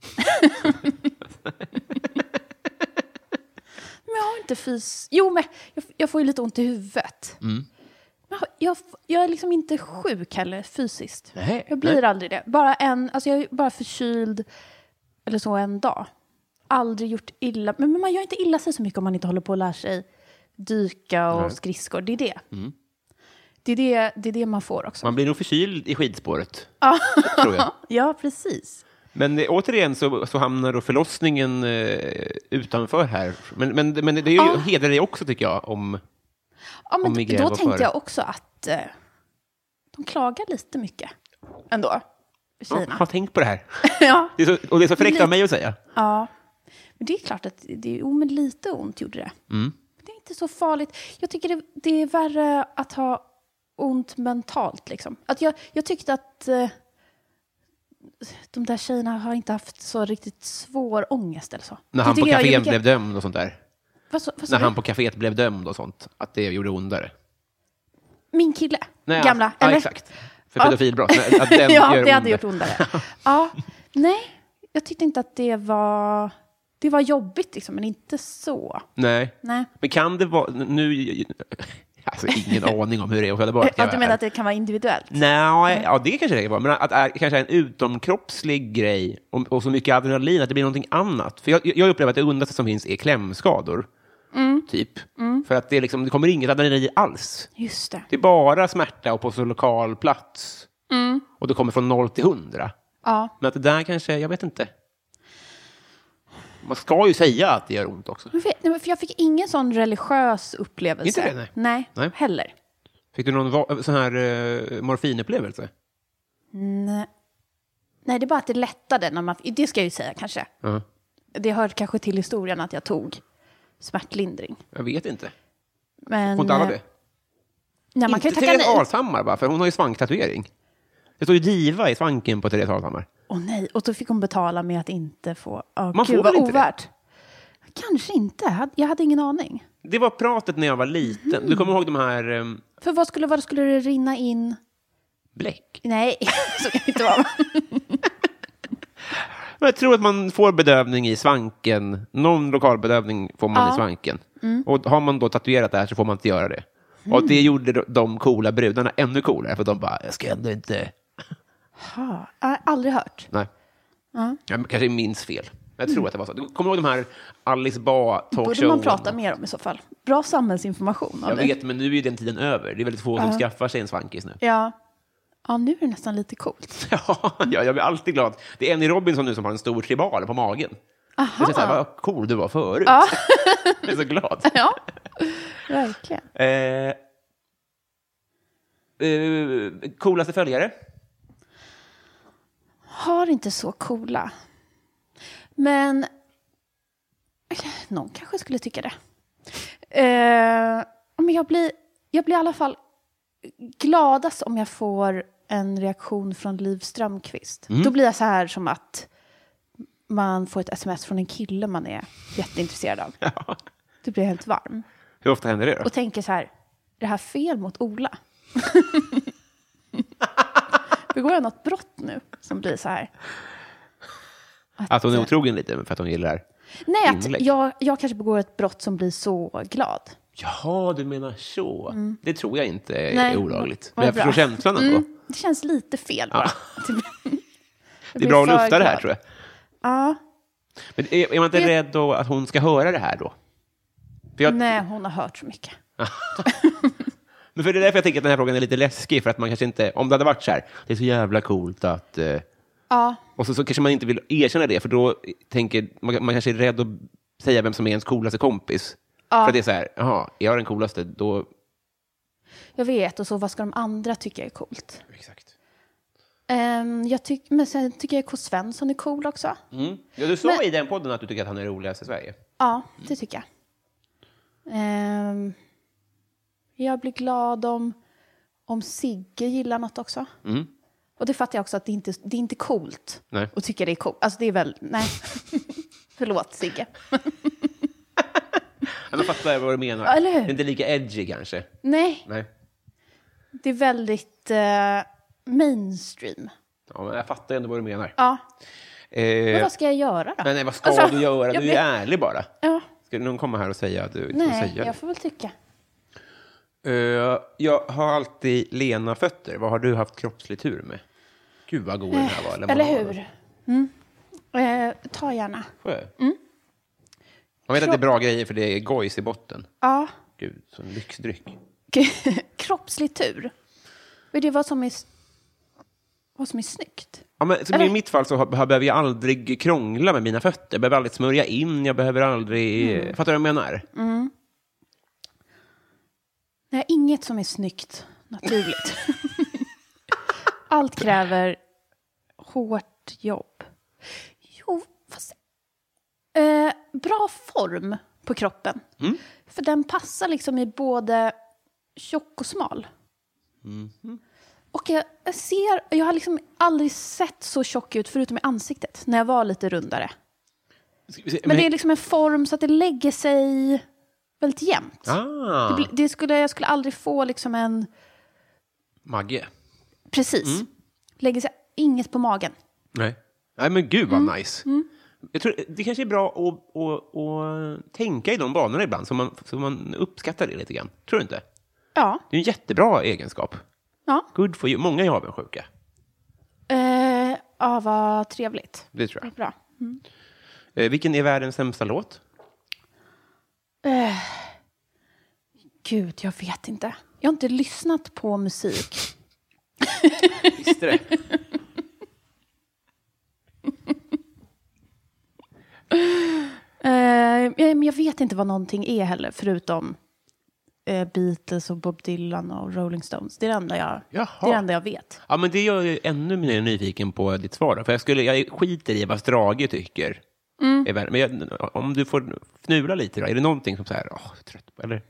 Men jag har inte Jo, men jag får ju lite ont i huvudet. Jag är liksom inte sjuk heller fysiskt. Nej, jag blir aldrig det. Jag är bara förkyld eller så en dag. Aldrig gjort illa. Men man gör inte illa sig så mycket om man inte håller på att lära sig dyka och skridskor. Det är det. Det är det man får också. Man blir nog förkyld i skidspåret. Tror jag. Ja, precis. Men återigen så hamnar då förlossningen utanför här. Men det är ju hedrar dig också, tycker jag, om migrän då var tänkte före. jag också att de klagar lite mycket ändå. Jag har tänkt på det här. Ja. Det är så fräckt av mig att säga. Ja, men det är klart att men lite ont gjorde det. Det är inte så farligt. Jag tycker det är värre att ha ont mentalt. Liksom. Att jag tyckte att de där tjejerna har inte haft så riktigt svår ångest eller så. När han på kafén blev dömd och sånt där. När han på kaféet blev dömd och sånt. Att det gjorde ondare. Min kille? Nej, gamla? Ja, eller? exakt. För pedofilbrott. Att den ja, gör det hade gjort ondare. Ja, nej. Jag tyckte inte att det var jobbigt, liksom, men inte så. Nej. Men kan det vara... Alltså ingen aning om hur det är att föda barn. Att du menar att det kan vara individuellt? Nej, ja, det kanske det kan vara. Men att det kanske är en utomkroppslig grej och så mycket adrenalin att det blir någonting annat. För jag upplever att det ondaste som finns är klämskador. Typ. För att det kommer inget adrenalin alls. Just det. Det är bara smärta och på så lokal plats. Och det kommer från 0 till 100. Ja. Men att det där kanske, jag vet inte. Man ska ju säga att det gör ont också. För jag fick ingen sån religiös upplevelse. Inte det? Nej. Heller. Fick du någon sån här morfinupplevelse? Nej, det är bara att det lättade när man... Det ska jag ju säga kanske. Det hör kanske till historien att jag tog smärtlindring. Jag vet inte. Men... Får inte alla det? Nej, man kan ju tacka Therese nej. Alshammar, va? För hon har ju svanktatuering. Det står ju diva i svanken på Therese Alshammar. Nej, och då fick hon betala med att inte få... Man får väl inte ovärt. Det? Kanske inte. Jag hade ingen aning. Det var pratet när jag var liten. Du kommer ihåg de här... För vad skulle det rinna in? Bläck. Nej, så kan det inte vara. Jag tror att man får bedövning i svanken. Någon lokalbedövning får man i svanken. Och har man då tatuerat det här så får man inte göra det. Och det gjorde de coola brudarna ännu coolare. För de bara, jag ska ändå inte... Jag har aldrig hört. Nej. Jag kanske minns fel. Jag tror att det var så. Du kommer ihåg de här Alice Ba talkshowen? Borde man prata mer om i så fall. Bra samhällsinformation. Jag vet, men nu är ju den tiden över. Det är väldigt få som skaffar sig en svankis nu. Ja, nu är det nästan lite coolt. Ja, jag blir alltid glad. Det är en i Robinson nu som har en stor tribal på magen. Aha. Jag säger så här, vad cool du var förut. Ja. Jag är så glad. Ja, verkligen. Coolaste följare? Har inte så coola. Men någon kanske skulle tycka det. Men jag blir i alla fall gladast om jag får en reaktion från Liv Strömquist. Då blir jag så här som att man får ett sms från en kille man är jätteintresserad av. Ja. Du blir helt varm. Hur ofta händer det då? Och tänker så här, är det här fel mot Ola? Begår jag något brott nu som blir så här? Att hon är otrogen lite för att hon gillar nej, inlägg. att jag kanske begår ett brott som blir så glad. Jaha, du menar så. Det tror jag inte är Nej, olagligt. vad Men jag bra. förstår känslan ändå. Det känns lite fel bara. Det är bra att lufta det här, tror jag. Ja. Men är man inte rädd då att hon ska höra det här då? För Nej, hon har hört så mycket. Men för det är därför jag tänker att den här frågan är lite läskig. För att man kanske inte, om det hade varit så här, det är så jävla coolt att... Ja. Och så kanske man inte vill erkänna det, för då tänker man kanske är rädd att säga vem som är ens coolaste kompis. Ja. För det är så här, jaha, är jag den coolaste, då... Jag vet, och så vad ska de andra tycka är coolt? Exakt. Men sen tycker jag K. Svensson är cool också. Ja, du sa i den podden att du tycker att han är roligast i Sverige. Ja, det tycker jag. Jag blir glad om Sigge gillar något också. Och det fattar jag också att det är inte coolt. Nej. Och tycker det är coolt. Alltså det är väl, nej. Förlåt Sigge. Jag fattar vad du menar. Eller hur? Det är inte lika edgy kanske. Nej, Nej. det är väldigt mainstream. Ja, men jag fattar ändå vad du menar. Ja. Men vad ska jag göra då? Nej, vad ska du göra? Du är ärlig bara. Ja. Ska någon komma här och säga att du inte får Nej, säga det? jag får väl tycka. Jag har alltid lena fötter. Vad har du haft kroppslig tur med? Gud vad god den här var. Eller hur? Ta gärna. Får jag? Jag vet att det är bra grejer för det är gojs i botten. Ja. Gud, som lyxdryck. Kroppslig tur. Är det vad som är snyggt? Ja, men i mitt fall så behöver jag aldrig krångla med mina fötter. Jag behöver aldrig smörja in. Jag behöver aldrig... Fattar du vad jag menar? Nej, inget som är snyggt naturligt. Allt kräver hårt jobb. Jo, fast... bra form på kroppen. För den passar liksom i både tjock och smal. Och jag har liksom aldrig sett så tjock ut förutom i ansiktet när jag var lite rundare. Men det är liksom en form så att det lägger sig väldigt jämnt. Jag skulle aldrig få liksom en... Magge. Precis. Lägger sig inget på magen. Nej, men gud vad nice. Jag tror det kanske är bra att tänka i de banorna ibland så man uppskattar det lite grann. Tror du inte? Ja. Det är en jättebra egenskap. Ja. Good for you. Många är avundsjuka. Ja, vad trevligt. Det tror jag. Bra. Vilken är världens sämsta låt? Gud, jag vet inte. Jag har inte lyssnat på musik. Visste det? Men jag vet inte vad någonting är heller, förutom Beatles och Bob Dylan och Rolling Stones. Det är det enda jag vet. Ja, men det gör jag ännu mer nyfiken på ditt svar. För jag skiter i vad Strage tycker. Men om du får fnula lite då, är det någonting som så här, trött på, eller?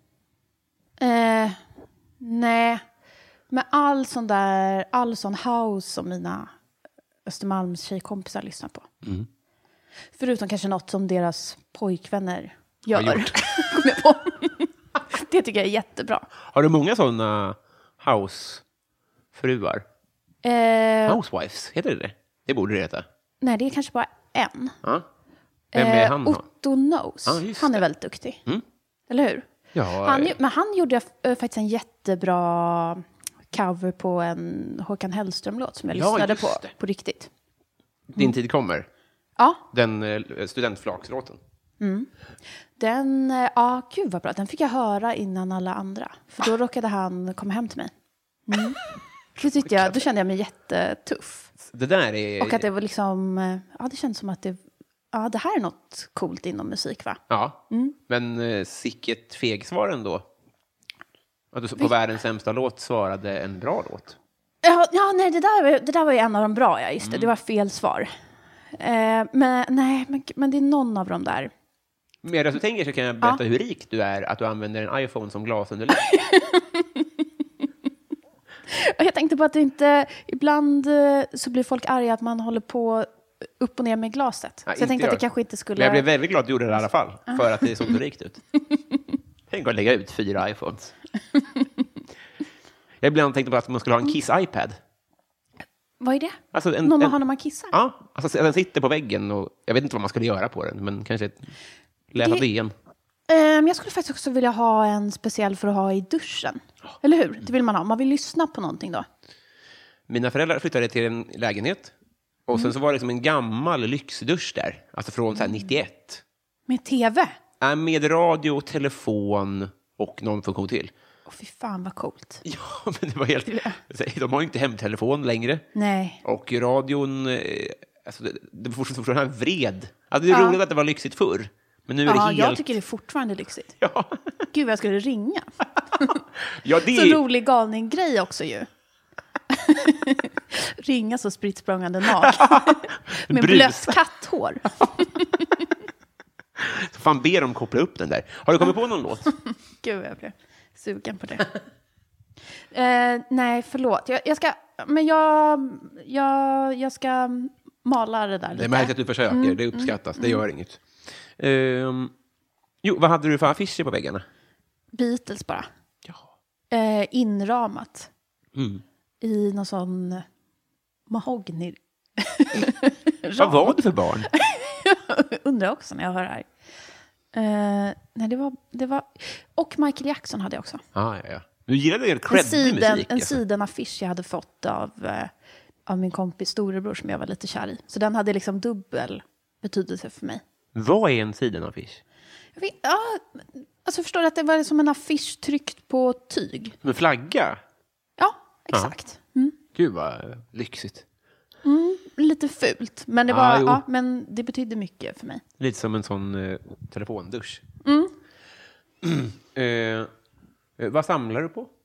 Nej. Men all sån house som mina Östermalms tjejkompisar lyssnar på. Förutom kanske något som deras pojkvänner gör. Kom jag på. Det tycker jag är jättebra. Har du många sådana housefruar? Housewives, heter det? Det borde det heta. Nej, det är kanske bara en. Ja. Vem är han? Otto Knows. Ja, just han är det. väldigt duktig. Mm. Eller hur? Ja, Men han gjorde faktiskt en jättebra cover på en Håkan Hellström-låt som jag lyssnade just det. på riktigt. Din tid kommer. Ja. Den studentflakslåten. Den, gud vad bra. Den fick jag höra innan alla andra. För då råkade han komma hem till mig. Då kände jag mig jättetuff. Det där är... Och att det var liksom, det kändes som att det här är något coolt inom musik, va? Ja, men sicket fegsvar ändå. Att du på världens sämsta låt svarade en bra låt. Ja, nej, det där var ju en av de bra, ja, just det. Det var fel svar. Men det är någon av dem där. Medan du tänker så kan jag berätta hur rik du är att du använder en iPhone som glasunderlägg. Jag tänkte på att det inte... Ibland så blir folk arga att man håller på upp och ner med glaset. Nej, så jag tänkte att det kanske inte skulle... Men jag blev väldigt glad att du gjorde det i alla fall. För att det såg så rikt ut. Tänk att lägga ut 4 iPhones. Jag ibland tänkte på att man skulle ha en Kiss-iPad. Vad är det? Alltså Någon man har när man kissar? Ja, alltså den sitter på väggen och jag vet inte vad man skulle göra på den, men kanske läsa DN. Jag skulle faktiskt också vilja ha en speciell för att ha i duschen. Eller hur? Det vill man ha. Man vill lyssna på någonting då. Mina föräldrar flyttade till en lägenhet. Och sen så var det liksom en gammal lyxdusch där. Alltså från så här 91. Med tv? Med radio, telefon och någon funktion till. Fy fan vad coolt. Ja, men det var helt... De har ju inte hemtelefon längre. Nej. Och radion... Alltså det var fortfarande vred. Alltså det är roligt att det var lyxigt förr. Men nu är det helt... jag tycker det är fortfarande lyxigt. Ja. Gud, jag skulle ringa. Ja, det... Så rolig galning grej också ju. Ringa så spritt språngande naken. Med blött katthår. Så fan ber dem koppla upp den där. Har du kommit på någon låt? Gud, jag blev sugen på det. Nej, förlåt. Jag ska mala det där lite. Det märks att du försöker. Det uppskattas. Det gör inget. Vad hade du för affischer på väggarna? Beatles bara. Ja. Inramat. I någon sån mahogny. Vad var det för barn? Undrar också när jag hör det här. Nej, det var... Och Michael Jackson hade jag också. Ja. Du gillade en creddig musik. En sidenaffisch jag hade fått av min kompis storebror som jag var lite kär i. Så den hade liksom dubbel betydelse för mig. Vad är en sidenaffisch? Alltså förstår du att det var som en affisch tryckt på tyg? Som en flagga? Ja, exakt. Gud vad lyxigt. Lite fult, men det var men det betydde mycket för mig. Lite som en sån telefondusch. Vad samlar du på?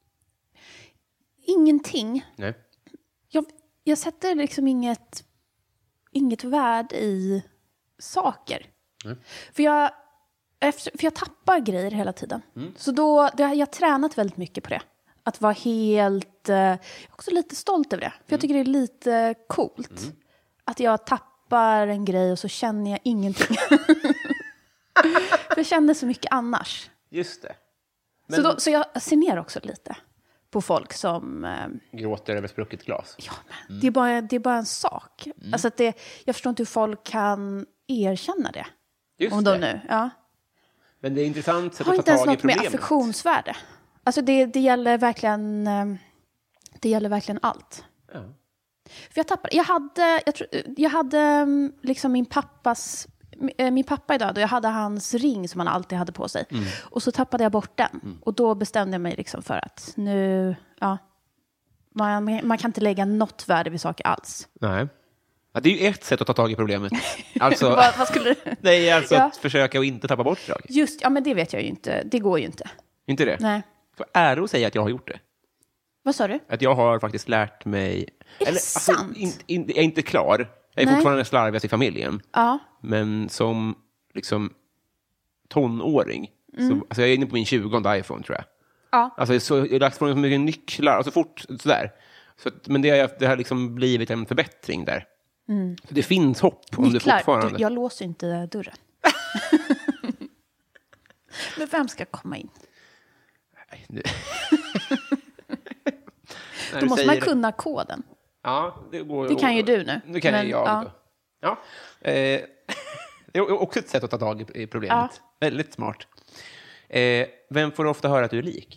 Ingenting. Nej. Jag sätter liksom inget värde i saker. För jag tappar grejer hela tiden. Så jag har tränat väldigt mycket på det. Att vara helt... jag är också lite stolt över det. För jag tycker det är lite coolt. Att jag tappar en grej och så känner jag ingenting. För jag känner så mycket annars. Just det. Men... Så jag ser ner också lite på folk som... gråter över sprucket glas. Ja, men det är bara en sak. Alltså att jag förstår inte hur folk kan erkänna det. Just om det. de nu, ja. Men det är intressant att har ta inte ens tag i något med problemet. affektionsvärde. Alltså det gäller verkligen... Det gäller verkligen allt. Ja. För jag hade liksom min pappa idag, då jag hade hans ring som han alltid hade på sig. Och så tappade jag bort den. Och då bestämde jag mig liksom för att nu, man kan inte lägga något värde vid saker alls. Nej. Ja, det är ju ett sätt att ta tag i problemet. Alltså, vad skulle du... Nej, alltså att försöka att inte tappa bort saker. Just, men det vet jag ju inte. Det går ju inte. Inte det? Nej. Så ära att säga att jag har gjort det. Vad sa du? Att jag har faktiskt lärt mig... Är det sant? Alltså, jag är inte klar. Jag är fortfarande slarvigast i familjen. Ja. Men som liksom tonåring. Så, alltså jag är inne på min 20:e iPhone, tror jag. Ja. Alltså jag har lagt från så mycket nycklar. Alltså fort sådär. Så, men det har liksom blivit en förbättring där. Så det finns hopp om nycklar, det fortfarande. jag låser inte dörren. Men vem ska komma in? Då måste man kunna koden. Ja, det går. Det kan ju du nu. Nu kan jag. Ja. Det är också ett sätt att ta tag i problemet. Ja. Väldigt smart. Vem får ofta höra att du är lik?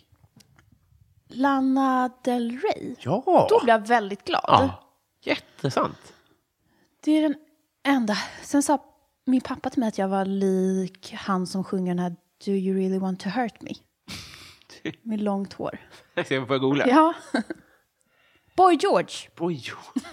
Lana Del Rey. Ja. Då blir jag väldigt glad. Ja. Jättesant. Det är den enda. Sen sa min pappa till mig att jag var lik han som sjunger den här Do you really want to hurt me? Med långt hår. Jag får googla. Ja. Boy George. Oj.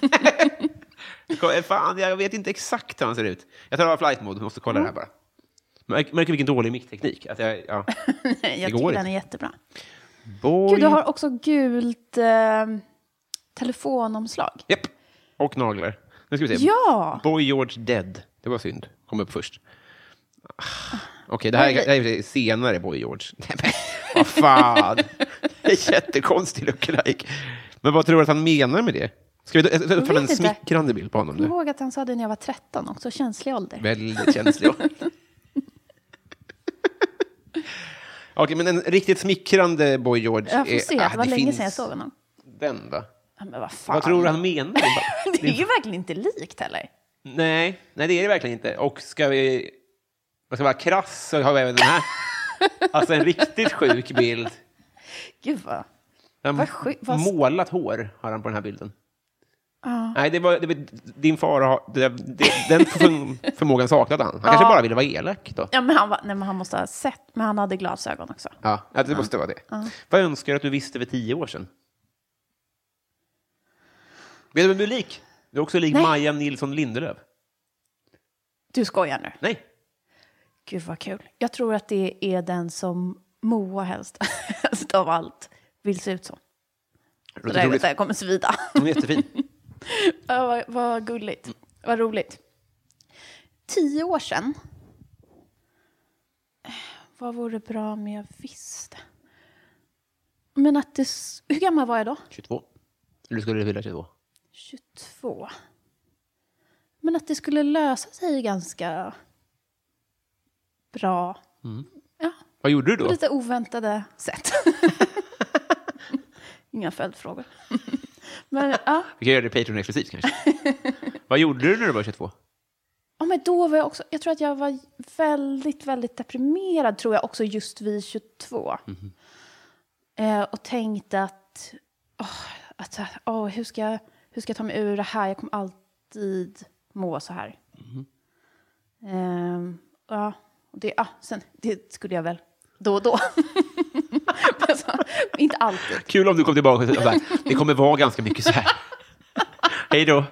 Fan, jag vet inte exakt hur han ser ut. Jag tar av flight mode, måste kolla det här bara. Märker vilken dålig mickteknik. Att jag tycker den är jättebra. Boy... Gud, du har också gult telefonomslag. Japp. Och naglar. Nu ska vi se. Ja! Boy George Dead. Det var synd. Kom upp först. Okej, det här är senare Boy George. Nej, men vad fan. Det är jättekonstig lookalike. Men vad tror du att han menar med det? Ska vi ta fram en smickrande bild på honom? Jag ihåg att han sa det när jag var 13 också. Känslig ålder. Väldigt känslig ålder. Okej, men en riktigt smickrande Boy George. Jag får se, det var länge sedan jag såg honom. Den då? Ja, men vad fan. Vad tror du han menar? Det är ju verkligen inte likt heller. Nej, det är det verkligen inte. Och ska vi vara krass så har vi även den här. Alltså en riktigt sjuk bild. Gud vad sjukt. Målat hår har han på den här bilden. Nej, det var din far den förmågan saknade han. Han kanske bara ville vara elak då. Ja, men han måste ha sett, men han hade glasögon också. Ja, det måste vara det. Vad önskar du att du visste för 10 år sedan? Vet du vem du är lik? Du är också lik Maja Nilsson Lindelöf. Du skojar nu? Nej. Gud vad kul. Jag tror att det är den som Moa helst av allt vill se ut som. Så där kommer svida. Hon är jättefin. Ja, vad gulligt. Vad roligt. 10 år sedan. Vad vore bra om jag visste? Men att det... Hur gammal var jag då? 22. Eller skulle du vilja 22? 22. Men att det skulle lösa sig ganska bra. Ja. Vad gjorde du då? På lite oväntade sätt. Inga följdfrågor. Men, ja. Vi kan göra det Patreon-exklusivt kanske. Vad gjorde du när du var 22? Ja, men då var jag också... Jag tror att jag var väldigt, väldigt deprimerad, tror jag, också just vid 22. Och tänkte att... hur ska jag ta mig ur det här? Jag kommer alltid må så här. Ja, det skulle jag väl då och då. Alltså, inte alltid. Kul om du kom tillbaka och sa, det kommer vara ganska mycket så här. Hej då.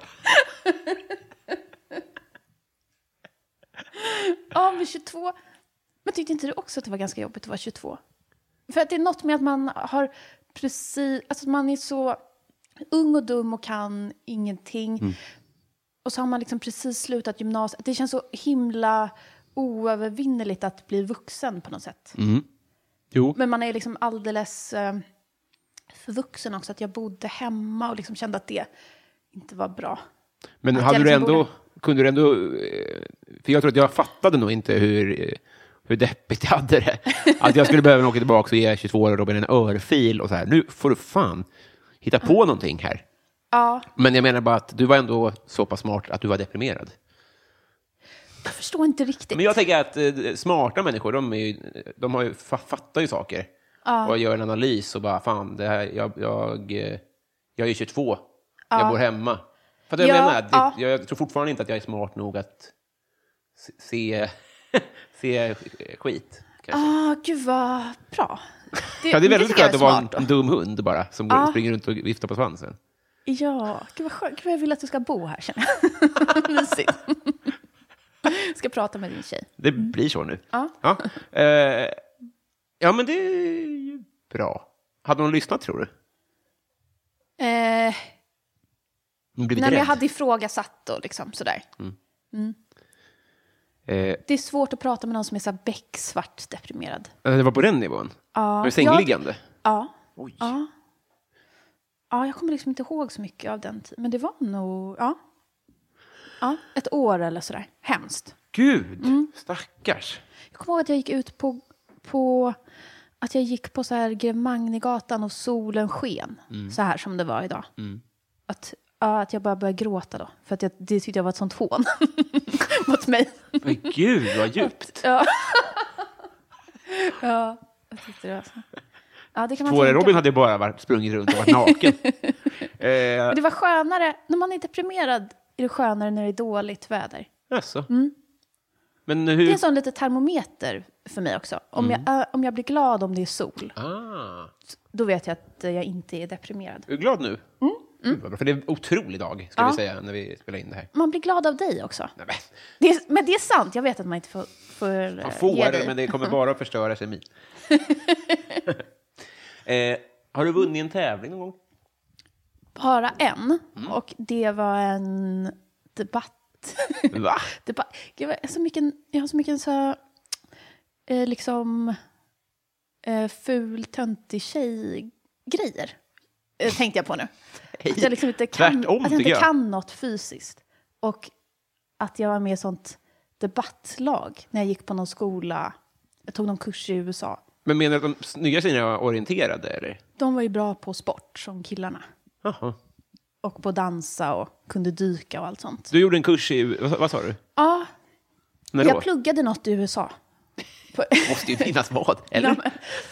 Ja, men 22. Men tyckte inte du också att det var ganska jobbigt att vara 22? För att det är något med att man har precis... Alltså man är så ung och dum och kan ingenting. Och så har man liksom precis slutat gymnasiet. Det känns så himla oövervinneligt att bli vuxen på något sätt. Jo. Men man är liksom alldeles för vuxen också. Att jag bodde hemma och liksom kände att det inte var bra. Men att hade du liksom ändå... Kunde du ändå... För jag tror att jag fattade nog inte hur deppigt jag hade det. Att jag skulle behöva åka tillbaka och ge 22 år Robin en örfil och så här. Nu får du fan hitta på någonting här. Ja. Men jag menar bara att du var ändå så pass smart att du var deprimerad. Jag förstår inte riktigt. Men jag tänker att smarta människor, de fattar ju saker. Och gör en analys och bara, fan, det här, jag är 22. Jag bor hemma. För att jag menar, jag tror fortfarande inte att jag är smart nog att se skit. Gud vad bra. Det är väldigt tycker jag skönt att vara en dum hund bara, som springer runt och viftar på svansen. Ja, gud vad skönt. Gud, jag vill att du ska bo här, känner jag. Mysigt. Ska prata med din tjej. Det blir så nu. Ja. Ja, men det är ju bra. Hade hon lyssnat, tror du? Nej, men jag hade ifrågasatt och liksom sådär. Det är svårt att prata med någon som är så här becksvart deprimerad. Det var på den nivån? Var det sängliggande? Ja. Oj. Ja, jag kommer liksom inte ihåg så mycket av den tiden. Men det var nog... Ja, ett år eller sådär. Hemskt. Gud, stackars. Jag kommer ihåg att jag gick ut på att jag gick på så här Grev Magnigatan och solen sken. Så här som det var idag. Ja, att jag bara började gråta då. För att det tyckte jag var ett sånt hån mot mig. Men gud, vad djupt. Ja. Ja, jag tyckte det var så. Ja, det kan man Robin på. hade bara sprungit runt och varit naken. Men det var skönare, när man är deprimerad är det skönare när det är dåligt väder. Alltså. Men hur... Det är en sån lite termometer för mig också. Om jag blir glad om det är sol, då vet jag att jag inte är deprimerad. Är du glad nu? För det är en otrolig dag, ska vi säga, när vi spelar in det här. Man blir glad av dig också. Nej, men det är sant, jag vet att man inte får man får ge det, dig. men det kommer bara att förstöra kemin. Har du vunnit en tävling någon gång? Bara en, och det var en debatt. Va? Jag har så mycket så liksom ful, töntig tjej-grejer. Tänkte jag på nu. Att jag liksom inte kan något fysiskt. Och att jag var med i sånt debattlag när jag gick på någon skola. Jag tog någon kurs i USA. Men menar du att de snygga tjejerna var orienterade, eller? De var ju bra på sport, som killarna. Jaha. Och på dansa och kunde dyka och allt sånt. Du gjorde en kurs i... Vad sa du? Ja. När då? Jag pluggade något i USA. Måste ju finnas vad, eller?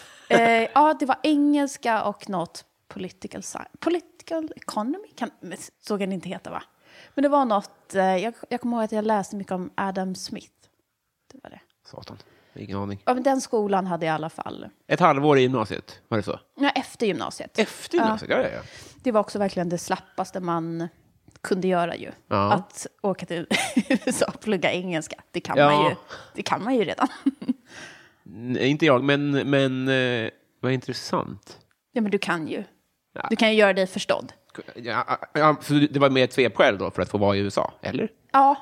Ja, det var engelska och något political economy. Så kan det inte heta, va? Men det var något... Jag kommer ihåg att jag läste mycket om Adam Smith. Det var det. Satan, ingen aning. Ja, men den skolan hade i alla fall... Ett halvår i gymnasiet, var det så? Ja, efter gymnasiet. Efter gymnasiet, ja. Det var också verkligen det slappaste man kunde göra ju. Ja. Att åka till USA och plugga engelska. Det kan man ju redan. Nej, inte jag, men vad intressant. Ja, men du kan ju. Ja. Du kan ju göra dig förstådd. Ja, så det var med ett svepskäl då för att få vara i USA, eller? Ja.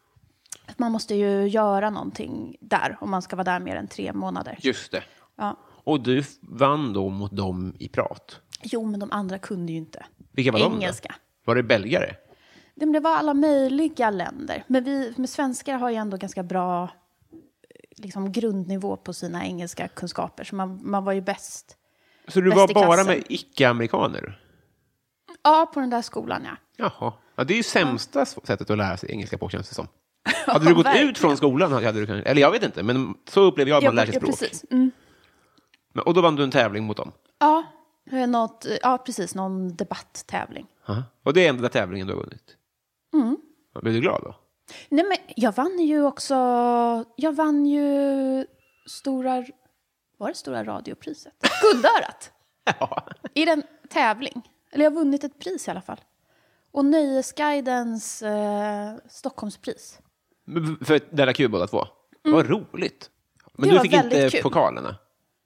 Man måste ju göra någonting där om man ska vara där mer än 3 månader. Just det. Ja. Och du vann då mot dem i prat? Jo, men de andra kunde ju inte. Vilka var engelska. De då? Var det belgare? Det var alla möjliga länder. Men vi med svenskar har ju ändå ganska bra liksom, grundnivå på sina engelska kunskaper. Så man var ju bäst. Så du var bara med icke-amerikaner? Ja, på den där skolan, ja. Jaha. Ja, det är ju sämsta sättet att lära sig engelska på, känns det som. Hade du gått ut från skolan hade du kunnat... Eller jag vet inte, men så upplever jag att man lär sig språk. Precis. Och då vann du en tävling mot dem? Ja, precis. Någon debatttävling. Aha. Och det är enda tävlingen du har vunnit? Blev du glad då? Nej, men jag vann ju också... Jag vann ju stora... Var det stora radiopriset? Guldörat! Ja. I den tävling. Eller jag har vunnit ett pris i alla fall. Och Nöjesguidens Stockholmspris. För Della Q båda två? Vad roligt. Men du fick inte kul. Pokalerna?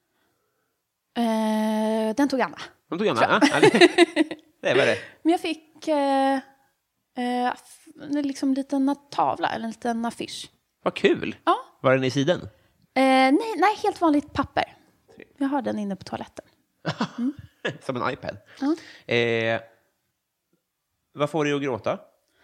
Den tog Anna. De tog Anna? Det var det. Men jag fick liksom en liten tavla, eller en liten affisch. Vad kul. Ja. Var den i sidan? Nej, helt vanligt papper. Jag har den inne på toaletten. Som en iPad. Vad får du att gråta?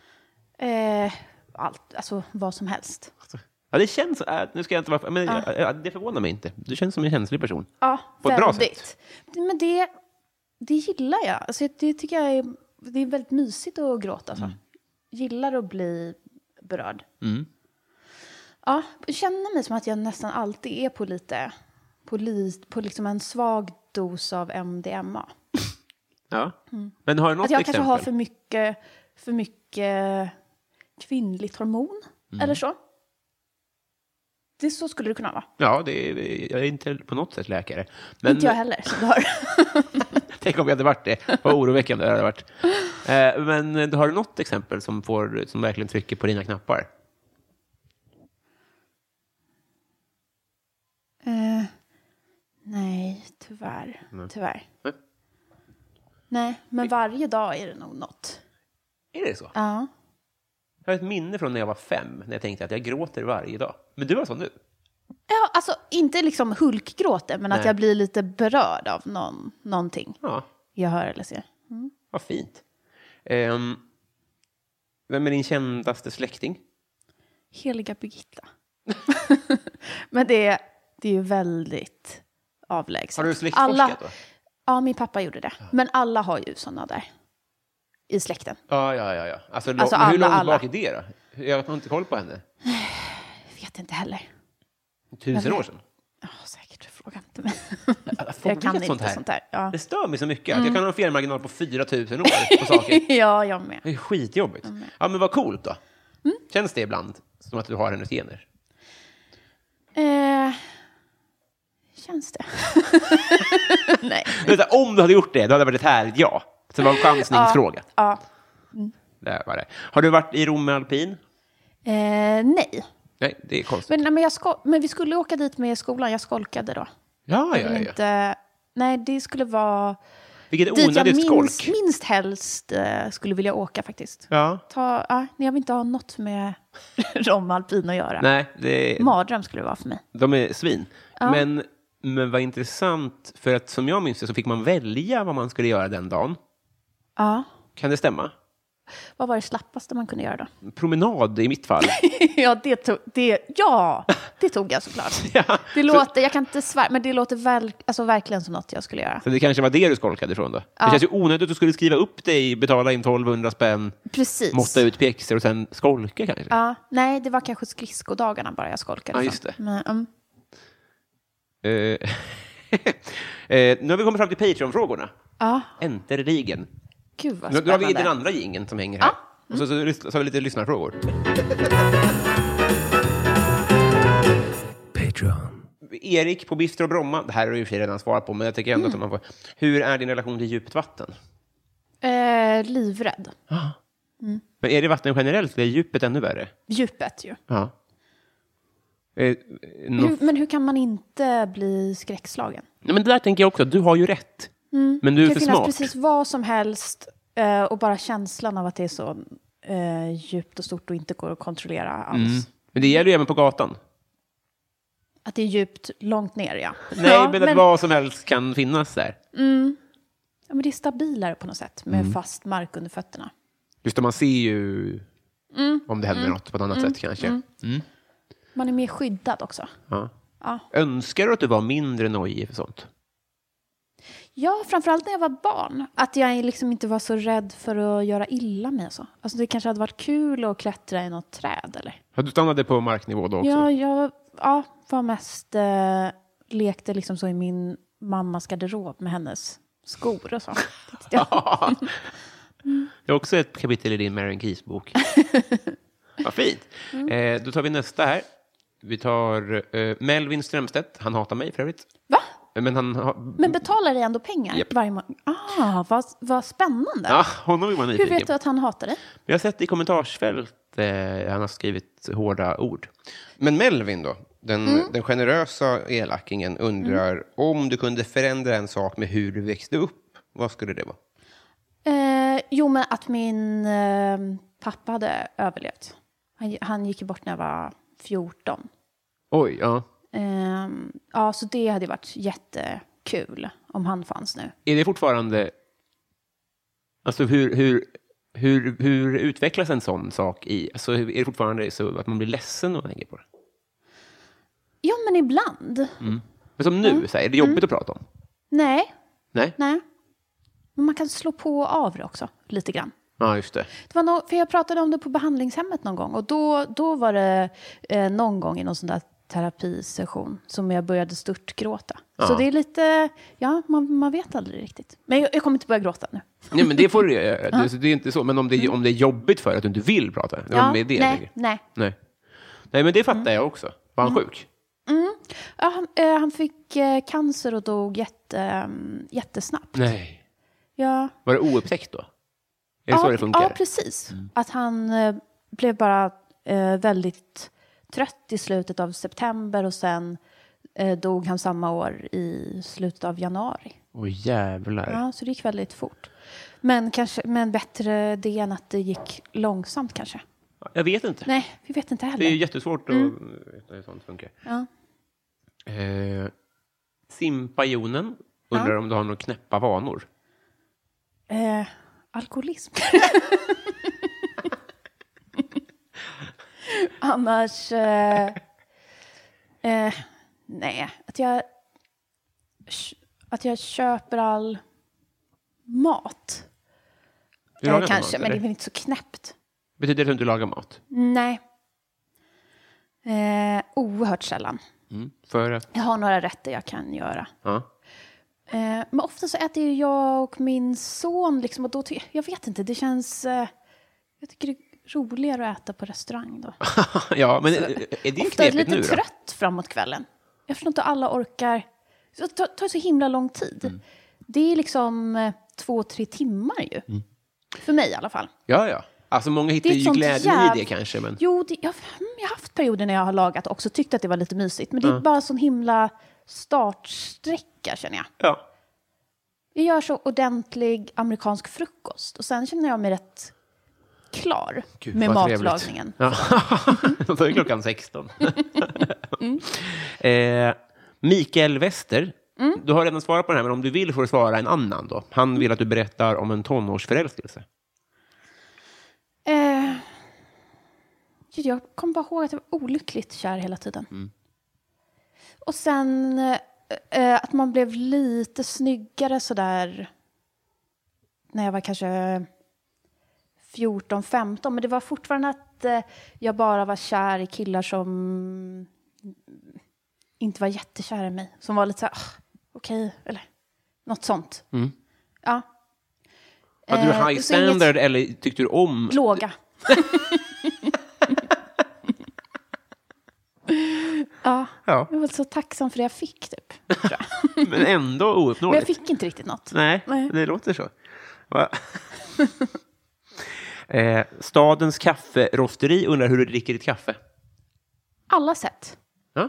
Allt, alltså vad som helst. Ja, det känns... nu ska jag inte vara... Men det förvånar mig inte. Du känns som en känslig person. Ja, på ett bra sätt. Men det gillar jag. Alltså, det tycker jag det är väldigt mysigt att gråta. Alltså. Gillar att bli berörd. Ja, jag känner mig som att jag nästan alltid är på liksom en svag dos av MDMA. Ja. Men har du något att jag exempel? Kanske har för mycket kvinnligt hormon. Eller så. Det så skulle det kunna vara. Ja, jag är inte på något sätt läkare. Men... Inte jag heller. Tänk om jag hade varit det. Vad oroväckande det hade varit. Men har du något exempel som verkligen trycker på dina knappar? Nej, tyvärr. Nej, men varje dag är det nog något. Är det så? Ja. Jag har ett minne från när jag var 5, när jag tänkte att jag gråter varje dag. Men du var så nu? Ja, alltså inte liksom hulkgråter, men att jag blir lite berörd av någonting. Ja. Jag hör eller ser. Vad fint. Vem är din kändaste släkting? Heliga Birgitta. Men det är ju väldigt avlägset. Har du släktforskat då? Ja, min pappa gjorde det. Men alla har ju sådana där. i släkten. Ja. Alltså, Alltså hur långt alla. bak är det då? Jag har inte koll på henne. Jag vet inte heller. 1000 år sedan? Ja, säkert. Fråga inte mig. Får Jag kan vet inte sånt här. Ja. Det stör mig så mycket. Att jag kan ha en felmarginal på 4000 år på saker. Ja, jag med. Det är skitjobbigt. Ja, men vad coolt då. Känns det ibland som att du har hennes gener? Känns det? Nej. Om du hade gjort det, då hade det varit ett härligt ja. Så det var en chansningsfråga. Ja. Det var det. Har du varit i Rom med alpin? Nej. Nej, det är konstigt. Men vi skulle åka dit med skolan. Jag skolkade då. Ja. Inte, nej, det skulle vara... Vilket dit onödigt jag skolk. minst helst skulle vilja åka faktiskt. Ja. Jag vill inte ha något med Rom alpin att göra. Nej, Mardröm skulle det vara för mig. de är svin. Ja. Men vad intressant, för att som jag minns det så fick man välja vad man skulle göra den dagen. Ja. Kan det stämma? Vad var det slappaste man kunde göra då? Promenad i mitt fall. Ja, det tog jag såklart. Ja, Det låter, jag kan inte svära, men det låter verkligen som något jag skulle göra. så det kanske var det du skolkade ifrån då? Ja. Det känns ju onödigt att du skulle skriva upp dig, betala in 1200 spänn, Precis. måtta ut pjäxor och sen skolka kanske. Ja, nej, det var kanske skridskodagarna bara jag skolkade. Ja, just det. Men, Nu har vi kommit fram till Patreon-frågorna. ja, Äntligen. gud vad Nu drar vi in den spännande. andra jingeln som hänger här. Och så har vi lite lyssnarfrågor. Patreon. Erik på Bistro Bromma. Det här har ju redan svarat på, men jag tycker ändå att man får... Hur är din relation till djupt vatten? Livrädd. Men är det vatten generellt? Är djupet ännu värre? Djupet ju. Ja. Men hur kan man inte bli skräckslagen? Nej, men där tänker jag också, du har ju rätt. Men du är Det för kan finnas smart. precis vad som helst och bara känslan av att det är så djupt och stort och inte går att kontrollera alls. Men det gäller ju även på gatan. Att det är djupt långt ner, ja. Nej, Ja, men att vad som helst kan finnas där. ja, men det är stabilare på något sätt med fast mark under fötterna. Just det, man ser ju om det händer något på ett annat sätt kanske. Man är mer skyddad också. Ja. Ja. Önskar du att du var mindre nojig för sånt? Ja, framförallt när jag var barn. Att jag liksom inte var så rädd för att göra illa mig. Så. Alltså, det kanske hade varit kul att klättra i något träd. Eller? Har du stannade på marknivå då också? Ja, jag var mest... lekte liksom så i min mammas garderob med hennes skor och så. Det är också ett kapitel i din Mary Keys-bok. Vad fint. Då tar vi nästa här. Vi tar Melvin Strömstedt. Han hatar mig för övrigt. Va? Men betalar dig ändå pengar Japp. varje månad? Vad spännande. Ja, honom vill man Hur nyfiken. vet du att han hatar dig? Jag har sett i kommentarsfält han har skrivit hårda ord. Men Melvin då, den generösa elakingen undrar om du kunde förändra en sak med hur du växte upp. Vad skulle det vara? Jo, men att min pappa hade överlevt. Han gick ju bort när jag var 14. Oj, ja. Ja, så det hade varit jättekul om han fanns nu. Är det fortfarande... Alltså hur utvecklas en sån sak i... Alltså är det fortfarande så att man blir ledsen och tänker på det? Ja, men ibland. Men som nu, så här, är det jobbigt att prata om? Nej. Nej? Men man kan slå på och av det också, lite grann. Ja, just det. Det var för jag pratade om det på behandlingshemmet någon gång. Och då var det någon gång i någon sån där terapisession som jag började störtgråta. Ja. Så det är lite... Ja, man vet aldrig riktigt. Men jag kommer inte börja gråta nu. Nej, men det får du göra. Det är inte så. Men om det är jobbigt för att du inte vill prata. Nej. Nej, men det fattar jag också. Var han sjuk? Ja, han fick cancer och dog jättesnabbt. Nej. Ja. Var det oupptäckt då? Är det så det funkar? Ja, precis. Att han blev bara väldigt trött i slutet av september och sen dog han samma år i slutet av januari. Åh, jävlar. Ja, så det gick väldigt fort. Men bättre det än att det gick långsamt kanske. Jag vet inte. Nej, vi vet inte heller. Det är jättesvårt att veta hur sånt funkar. Ja. Simpajonen undrar om du har några knäppa vanor. Alkoholism. Annars... nej, att jag köper all mat. Du lagar kanske, mat, men det eller? är väl inte så knäppt. Betyder det att du inte lagar mat? Nej. Oerhört sällan. För att... Jag har några rätter jag kan göra. Ja. Men ofta så äter ju jag och min son liksom, och då jag vet inte, det känns... jag tycker det är roligare att äta på restaurang då. Ja, men är det Ofta är knepigt lite nu då? trött framåt kvällen. Jag förstår inte alla orkar. Det tar så himla lång tid. Det är liksom 2-3 timmar ju. För mig i alla fall. Ja. Alltså många hittar Det är ett ju sånt glädje i det kanske. Men... Jo, jag har haft perioder när jag har lagat och också tyckt att det var lite mysigt. Men det är bara sån himla startsträcka, känner jag. Ja. Jag gör så ordentlig amerikansk frukost. Och sen känner jag mig rätt klar Gud, med vad trevligt. matlagningen. Ja. Då är klockan 16. Mikael Wester. Du har redan svarat på det här, men om du vill får du svara en annan då. Han vill att du berättar om en tonårsförälskelse. Jag kommer bara ihåg att jag var olyckligt kär hela tiden. Och sen att man blev lite snyggare sådär när jag var kanske 14-15. Men det var fortfarande att jag bara var kär i killar som inte var jättekär i mig. Som var lite såhär, okej, eller något sånt. Ja. Hade du high standard eller tyckte du om... Låga. Ja, jag var så tacksam för det jag fick typ. Tror jag. Men ändå Men ouppnåeligt. jag fick inte riktigt något. Nej, det låter så. Va? Stadens kafferosteri undrar hur du dricker ditt kaffe. Alla sätt. Ja?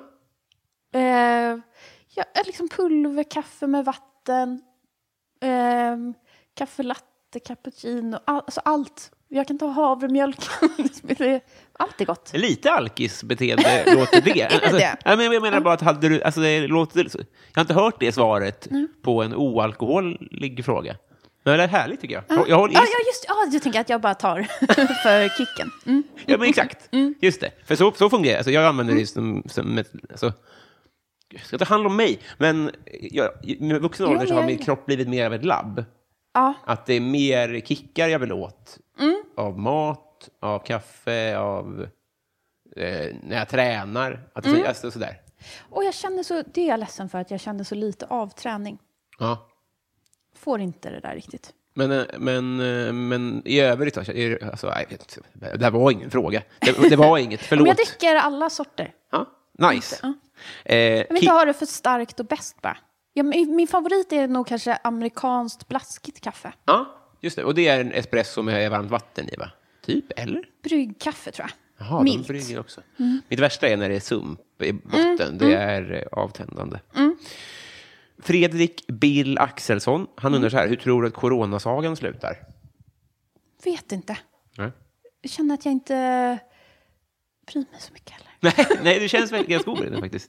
Jag liksom pulverkaffe med vatten. Kaffe latte, cappuccino. Alltså allt. Jag kan ta havremjölk. Allt är gott. Lite alkisbeteende låter det. Alltså, det? Ja, men jag menar bara att hade du... Alltså, det låter, jag har inte hört det svaret på en oalkoholig fråga. Men det är härligt tycker jag. Jag håller Jag tänker att jag bara tar för kicken. Ja, men exakt. Just det. För så fungerar det. Alltså, jag använder det som ett... Alltså, ska det handla om mig? Men med vuxen ålder så har min kropp blivit mer av ett labb. Ja. Att det är mer kickar jag vill åt. Av mat, av kaffe, av när jag tränar. Att det alltså, sådär. Och jag känner så... Det är jag ledsen för, att jag kände så lite av träning. Ja. Får inte det där riktigt. Men i övrigt, alltså, det här var ingen fråga. Det var inget, förlåt. Men jag dricker alla sorter. Ja, nice. Ja. Jag vill inte ha det för starkt och bäst bara. Min favorit är nog kanske amerikanskt blaskigt kaffe. Ja, just det. Och det är en espresso med varmt vatten i, va? Typ, eller? Bryggkaffe, tror jag. Jaha, Milt. de brygger också. Mitt värsta är när det är sump i botten. Det är avtändande. Fredrik Bill Axelsson, han undrar så här, hur tror du att coronasagan slutar? Vet inte. Nej. Jag känner att jag inte bryr mig så mycket heller. Nej, det känns väl ganska oberoende faktiskt.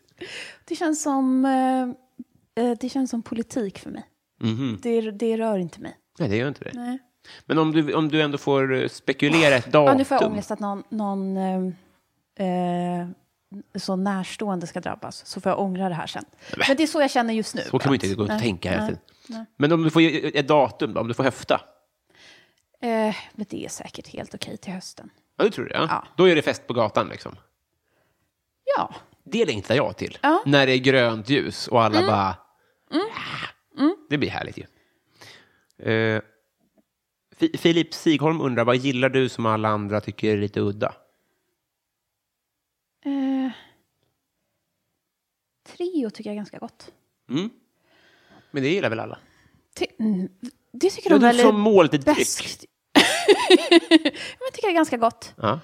Det känns som politik för mig. Mm-hmm. Det rör inte mig. Nej, det gör inte det. Nej. Men om du ändå får spekulera ett datum. Ja, nu får jag ångest att någon så närstående ska drabbas. Så får jag ångra det här sen. Men det är så jag känner just nu. Så kan man inte gå och tänka hela tiden. Nej. Men om du får ett datum då, om du får höfta. Men det är säkert helt okej till hösten. Ja, du tror det? Ja. Ja. Då är det fest på gatan liksom. Ja. Det längtar jag till. Ja. När det är grönt ljus och alla bara... Det blir härligt ju. Filip Sigholm undrar, vad gillar du som alla andra tycker är lite udda? Trio tycker jag är ganska gott. Men det gillar väl alla? Det tycker de väl är som mål lite bäst. dryck. Jag tycker det är ganska gott. Ja.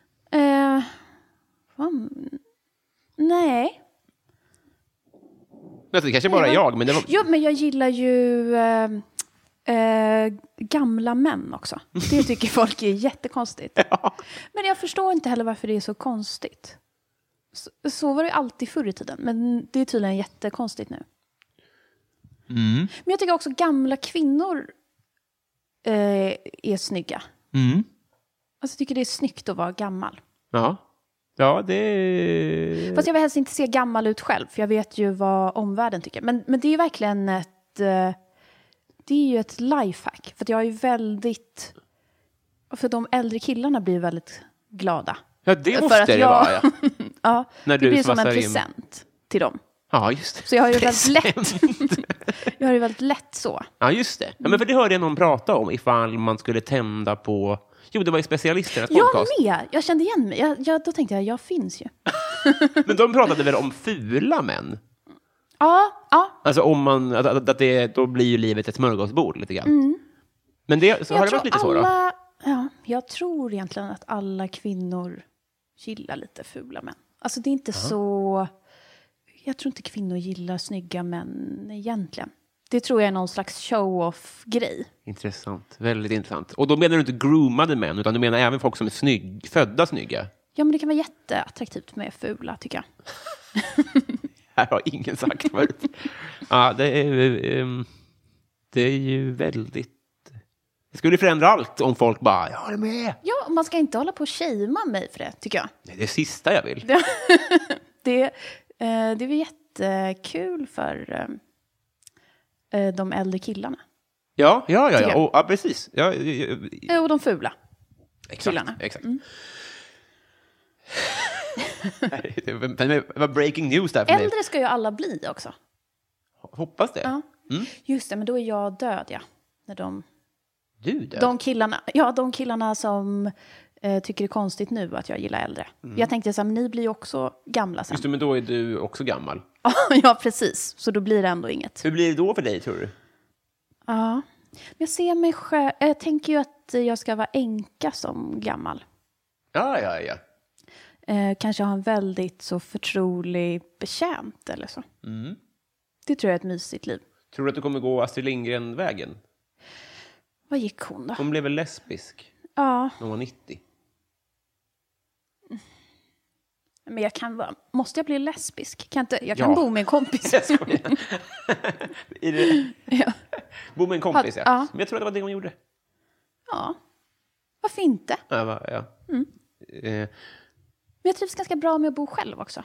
Nej. Alltså, det kanske bara är jag, men det var... Jo, men jag gillar ju gamla män också. Det tycker folk är jättekonstigt. Ja. Men jag förstår inte heller varför det är så konstigt. Så var det alltid förr i tiden. Men det är tydligen jättekonstigt nu. Men jag tycker också gamla kvinnor är snygga. Alltså, jag tycker det är snyggt att vara gammal. Ja. Ja, det... Fast jag vill helst inte se gammal ut själv. För jag vet ju vad omvärlden tycker. Men det är ju verkligen det är ju ett lifehack. För att jag är ju väldigt för de äldre killarna blir väldigt glada. Ja, det För måste att det jag- vara. Ja. Ja, När det du blir som en svassar in. present till dem. Ja, just det. Så jag har ju väldigt lätt. Jag har ju väldigt lätt så. Ja, just det. Ja, men för det hörde jag någon prata om ifall man skulle tända på... Jo, det var ju specialisternas Jag podcast. med! Jag kände igen mig. Då tänkte jag finns ju. Men de pratade väl om fula män? Ja. Alltså om man... Att det, då blir ju livet ett smörgåsbord lite grann. Men det, så har det varit lite så då? Ja, jag tror egentligen att alla kvinnor gillar lite fula män. Alltså det är inte så... Jag tror inte kvinnor gillar snygga män egentligen. Det tror jag är någon slags show-off-grej. Intressant. Väldigt intressant. Och då menar du inte groomade män, utan du menar även folk som är födda snygga? Ja, men det kan vara jätteattraktivt med fula, tycker jag. Här har ingen sagt förut. Ja, det är ju väldigt... Det skulle förändra allt om folk bara, jag är med. Ja, man ska inte hålla på och shamea mig för det, tycker jag. Det är det sista jag vill. Det är väl jättekul för de äldre killarna. Ja, jag. ja, precis. Ja, Och de fula killarna. Exakt. Det var breaking news där för mig. Äldre ska ju alla bli också. Hoppas det. Ja. Just det, men då är jag död, ja. När Du död? de killarna som tycker det är konstigt nu att jag gillar äldre. Jag tänkte så här, men ni blir ju också gamla sen. Just det, men då är du också gammal. Ja, precis. Så då blir det ändå inget. Hur blir det då för dig, tror du? Ja. Men jag ser mig själv... Jag tänker ju att jag ska vara änka som gammal. Ja. Kanske ha en väldigt så förtrolig betjänt eller så. Det tror jag är ett mysigt liv. Tror du att du kommer gå Astrid Lindgren-vägen? Vad gick hon då? Hon blev väl lesbisk Ja, när hon var 90? men jag kan vara... Måste jag bli lesbisk? Jag kan Ja. bo med en kompis. Jag skojar. Ja. Bo med en kompis, ja. Ja. Men jag tror att det var det hon gjorde. Ja. Varför inte? Ja. Men jag trivs ganska bra med att bo själv också.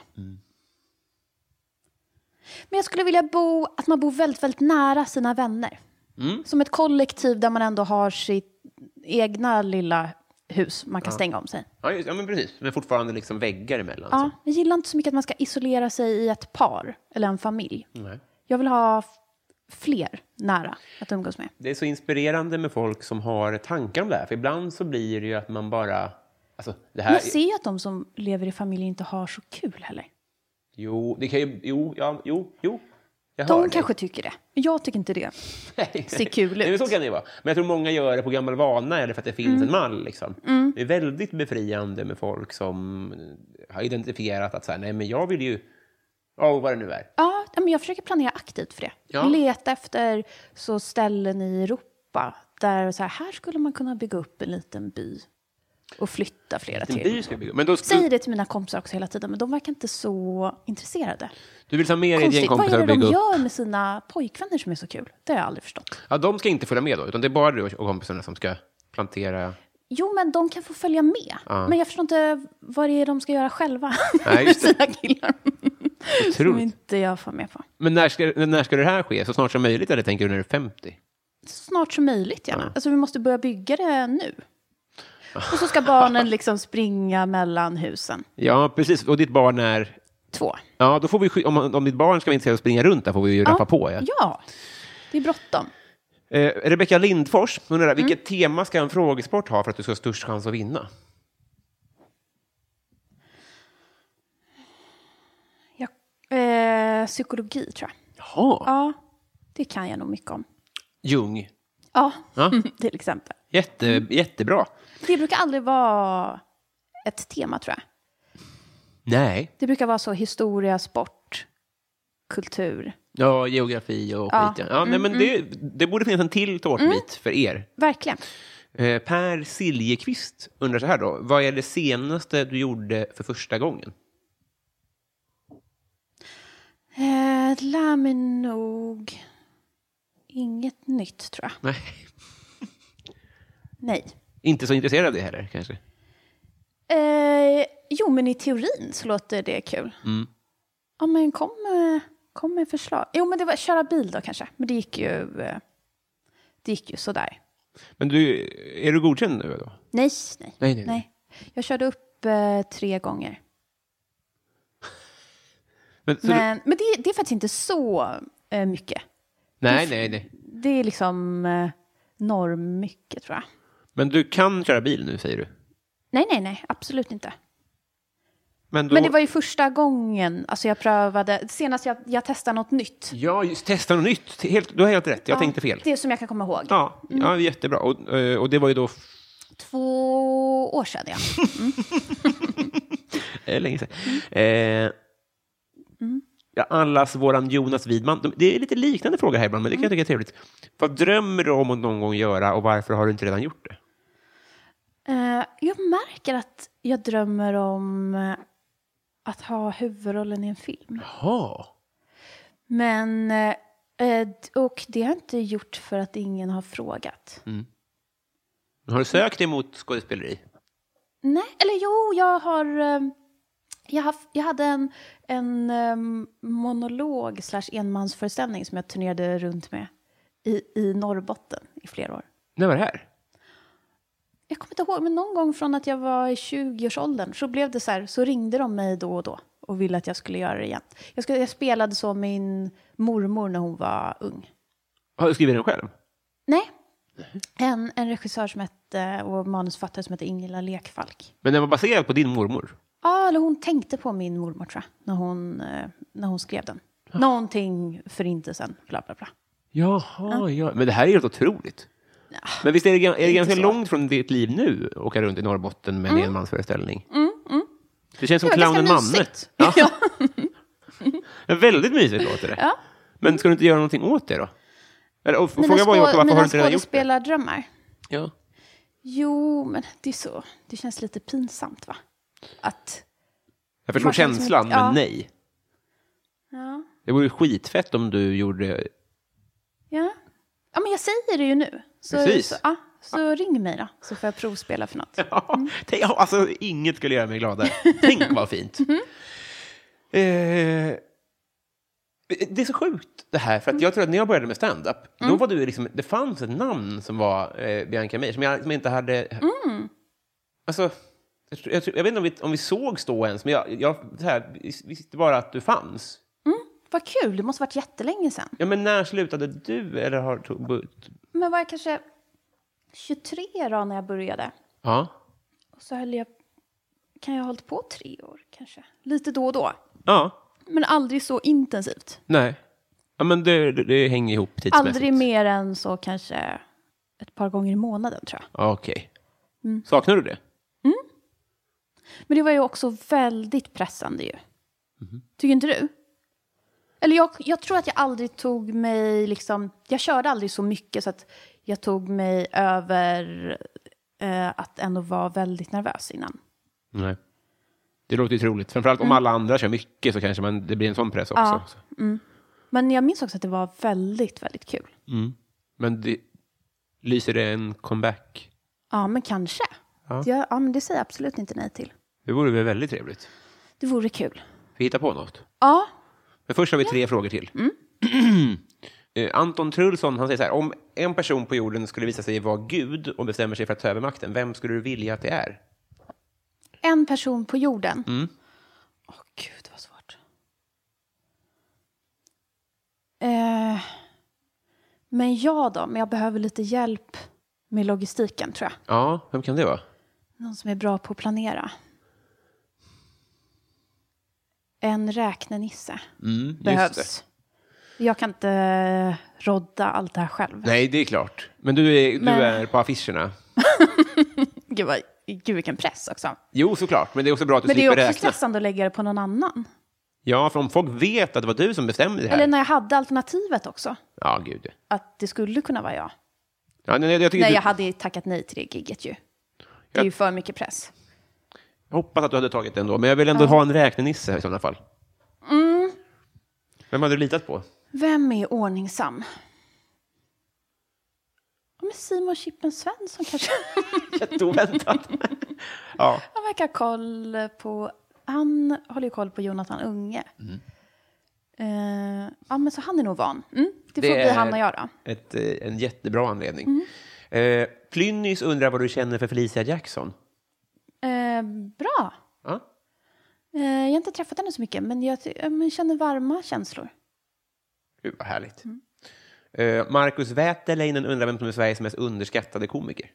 Men jag skulle vilja att man bor väldigt, väldigt nära sina vänner. Som ett kollektiv där man ändå har sitt egna lilla hus man kan stänga om sig. Ja, men precis. Men fortfarande liksom väggar emellan. Ja, jag gillar inte så mycket att man ska isolera sig i ett par eller en familj. Nej. Jag vill ha fler nära att umgås med. Det är så inspirerande med folk som har tankar om det här. För ibland så blir det ju att man bara... Alltså, det här... Jag ser ju att de som lever i familj inte har så kul heller. Jo, det kan ju... Jo. Jag hör De dig. kanske tycker det. Jag tycker inte det. Ser kul ut. Nej, men så kan det ju vara. Men jag tror många gör det på gammal vana eller för att det finns en mall. Liksom. Det är väldigt befriande med folk som har identifierat att så här, nej, men jag vill ju... Ja, vad det nu är. Ja, men jag försöker planera aktivt för det. Ja. Leta efter så ställen i Europa där så här skulle man kunna bygga upp en liten by och flytta flera En till. by ska vi bygga. Men då Säger det till mina kompisar också hela tiden, men de verkar inte så intresserade. du vill ta med dig ett gäng Konstigt. Vad kompisar är och det de bygga upp... gör med sina pojkvänner som är så kul? Det har jag aldrig förstått. Ja, de ska inte följa med då, utan det är bara du och kompisarna som ska plantera... Jo, men de kan få följa med. Ja. Men jag förstår inte vad det är de ska göra själva Nej, med just det. sina killar. Som Otroligt. inte jag får med på. Men när ska det här ske? Så snart som möjligt, eller tänker du när du är 50? Så snart som möjligt, gärna. Alltså, vi måste börja bygga det nu. Och så ska barnen liksom springa mellan husen. Ja, precis. Och ditt barn är... 2. Ja, då får vi... Om ditt barn ska vara intresserad av att springa runt där får vi ju rappa på. Ja. Ja, det är bråttom. Rebecka Lindfors undrar, vilket tema ska en frågesport ha för att du ska ha störst chans att vinna? Psykologi, tror jag. Jaha, Ja, det kan jag nog mycket om. Jung. Ja, Ja. till exempel. Jättebra. Det brukar aldrig vara ett tema, tror jag. Nej. Det brukar vara så historia, sport, kultur. Ja, geografi och skit. Ja, nej, men det borde finnas en till tårtbit för er. Verkligen. Per Siljeqvist undrar så här då. Vad är det senaste du gjorde för första gången? Det lär mig nog inget nytt, tror jag. Nej. Nej. Inte så intresserad av det heller, kanske? Jo, men i teorin så låter det kul. Ja, men kom med förslag. Jo, men det var köra bil då kanske. Men det gick ju sådär. Men är du godkänd nu då? Nej. Jag körde upp 3 gånger. Men det är faktiskt inte så mycket. Nej. Det är liksom norm mycket, tror jag. Men du kan köra bil nu, säger du? Nej, absolut inte. Men det var ju första gången, alltså jag prövade, senast jag testade något nytt. Ja, just testa något nytt. Du har helt rätt, jag tänkte fel. Det som jag kan komma ihåg. Ja, jättebra. Och det var ju då... 2 år sedan, ja. Länge sedan. Allas våran Jonas Widman. Det är lite liknande fråga här ibland, men det kan jag tycka är trevligt. Vad drömmer du om att någon gång göra och varför har du inte redan gjort det? Jag märker att jag drömmer om att ha huvudrollen i en film. Jaha. Men, och det har jag inte gjort för att ingen har frågat. Har du sökt emot skådespeleri? Nej, eller jo, jag hade en monolog / enmansföreställning som jag turnerade runt med i Norrbotten i flera år. När var det här? Jag kommer inte ihåg, men någon gång från att jag var i 20-årsåldern så blev det så här, så ringde de mig då och då och ville att jag skulle göra det igen. Jag spelade så min mormor när hon var ung. Har du skrivit den själv? Nej. En regissör som hette, och manusfattare som hette Ingela Lekfalk. Men den var baserad på din mormor? Ja, eller hon tänkte på min mormor, tror jag, när hon skrev den. Någonting förintelsen, bla bla bla. Jaha, ja. Men det här är helt otroligt. Ja, men visst är det ganska långt från ditt liv nu att åka runt i Norrbotten med en enmansföreställning? Det känns som clownen Manne. Ja. Väldigt mysigt låter det. Ja. Men ska du inte göra någonting åt det då? Eller, frågan var ju också varför har du inte redan gjort det? Skådespelardrömmar? Ja. Jo, men det är så. Det känns lite pinsamt, va? Jag förstår känslan, men nej. Ja. Det vore skitfett om du gjorde... Ja, men jag säger det ju nu. Precis. Så ring mig då, så får jag provspela för något. Alltså, inget skulle göra mig gladare. Tänk vad fint. Det är så sjukt det här, för att jag tror att när jag började med stand-up, då var du liksom, det fanns ett namn som var Bianca Meijer, som jag inte hade... Alltså, jag vet inte om vi såg stå ens, men jag så här, visste bara att du fanns. Vad kul, det måste ha varit jättelänge sedan. Ja, men när slutade du? Eller men var jag kanske 23 då när jag började? Ja. Och så kan jag ha hållit på 3 år kanske. Lite då och då. Ja. Men aldrig så intensivt. Nej. Ja, men det hänger ihop tidsmässigt. Aldrig mer än så kanske ett par gånger i månaden, tror jag. Okej. Saknar du det? Men det var ju också väldigt pressande ju. Tycker inte du? Eller jag tror att jag aldrig tog mig liksom... Jag körde aldrig så mycket så att jag tog mig över att ändå vara väldigt nervös innan. Nej. Det låter ju troligt. Framförallt om alla andra kör mycket så kanske det blir en sån press också. Ja. Men jag minns också att det var väldigt, väldigt kul. Men lyser det en comeback? Ja, men kanske. Ja, men det säger jag absolut inte nej till. Det vore väl väldigt trevligt. Det vore kul. Vi hittar på något. Ja. Men först har vi 3 frågor till. Anton Trulsson, han säger så här: om en person på jorden skulle visa sig vara Gud och bestämmer sig för att ta över makten, vem skulle du vilja att det är? En person på jorden? Gud, det var svårt. Men jag behöver lite hjälp med logistiken, tror jag. Ja, vem kan det vara? Någon som är bra på att planera. En räknenisse behövs. Jag kan inte rodda allt det här själv. Nej, det är klart. Men du är på affischerna. Gud, vilken press också. Jo, såklart. Men det är också bra att du slipper räkna. Men det är också stressande att lägga det på någon annan. Ja, för om folk vet att det var du som bestämde det här. Eller när jag hade alternativet också. Ja, gud. Att det skulle kunna vara jag. Ja, jag hade tackat nej till det gigget ju. Det är ju för mycket press. Jag hoppas att du hade tagit det ändå. Men jag vill ändå ha en räknenisse i sådana fall. Vem hade du litat på? Vem är ordningsam? Men Simon Chippen Svensson kanske. Jätteoväntat. Ja. Han verkar koll på... Han håller ju koll på Jonathan Unge. Ja, men så han är nog van. Det får bli han och jag då. En jättebra anledning. Plynnis undrar vad du känner för Felicia Jackson. Bra. Ja. Jag har inte träffat henne så mycket, men jag känner varma känslor. Gud, vad härligt. Marcus Wäterleinen undrar vem som är Sveriges mest underskattade komiker.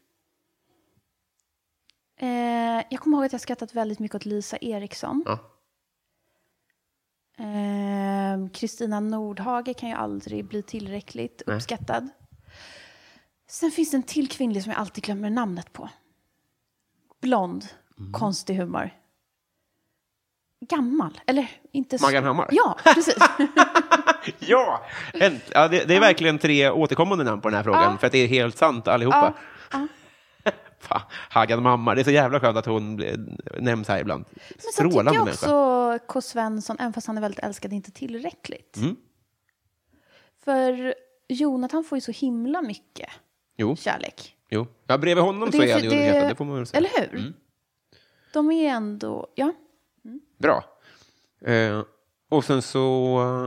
Jag kommer ihåg att jag skrattat väldigt mycket åt Lisa Eriksson. Ja. Kristina Nordhage kan ju aldrig bli tillräckligt uppskattad. Sen finns det en till kvinnlig som jag alltid glömmer namnet på. Blond, konstig humor. Gammal, eller inte så. Maggan Hammar? Ja, precis. Ja, det är verkligen 3 återkommande namn på den här frågan. För att det är helt sant allihopa. Fan, Hagan mamma. Det är så jävla skönt att hon nämns här ibland. Men så tycker jag också K. Svensson, även fast han är väldigt älskad, inte tillräckligt. För Jonathan får ju så himla mycket kärlek. Jo. Ja, bredvid honom så är han ju underskattad, det får man väl säga. Eller hur? De är ändå, Bra. Och sen så...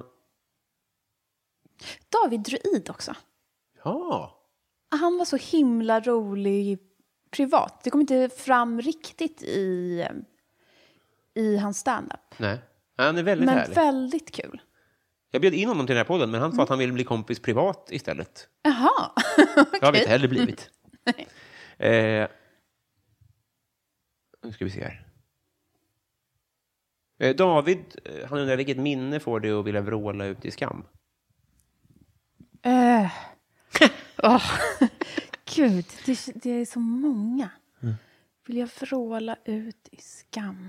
David Druid också. Ja. Han var så himla rolig privat. Det kom inte fram riktigt i hans stand-up. Nej, han är väldigt härlig. Men väldigt kul. Jag bjöd in honom till den här podden, men han sa att han ville bli kompis privat istället. Jaha. Det har vi inte heller blivit. Nu ska vi se här. David, han undrar vilket minne får du att vilja vråla ut i skam? Gud, det är så många. Vill jag vråla ut i skam?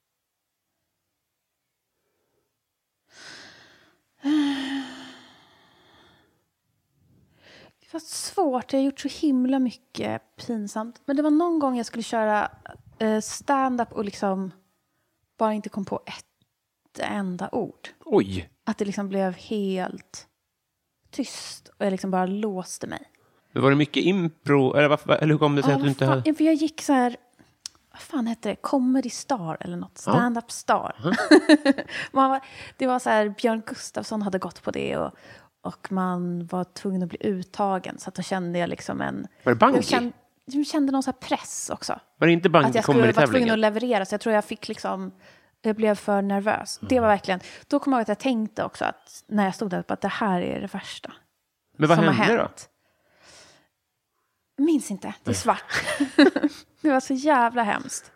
Det var svårt, jag har gjort så himla mycket pinsamt. Men det var någon gång jag skulle köra stand-up och liksom bara inte kom på ett enda ord. Oj! Att det liksom blev helt tyst och jag liksom bara låste mig. Men var det mycket impro? Eller hur kom det sig att du inte hade... För jag gick så här... Vad fan hette det? Comedy Star eller något. Stand-up Star. Det var så här... Björn Gustafsson hade gått på det och man var tvungen att bli uttagen. Så att då kände jag liksom en... Var det Bungy? Jag kände någon så här press också. Var det inte Bungy? Att jag skulle vara tvungen att leverera. Så jag tror jag fick liksom... Jag blev för nervös. Det var verkligen... Då kom jag ihåg att jag tänkte också att när jag stod där att det här är det värsta. Men vad hände då? Minns inte, det är svart. Det var så jävla hemskt.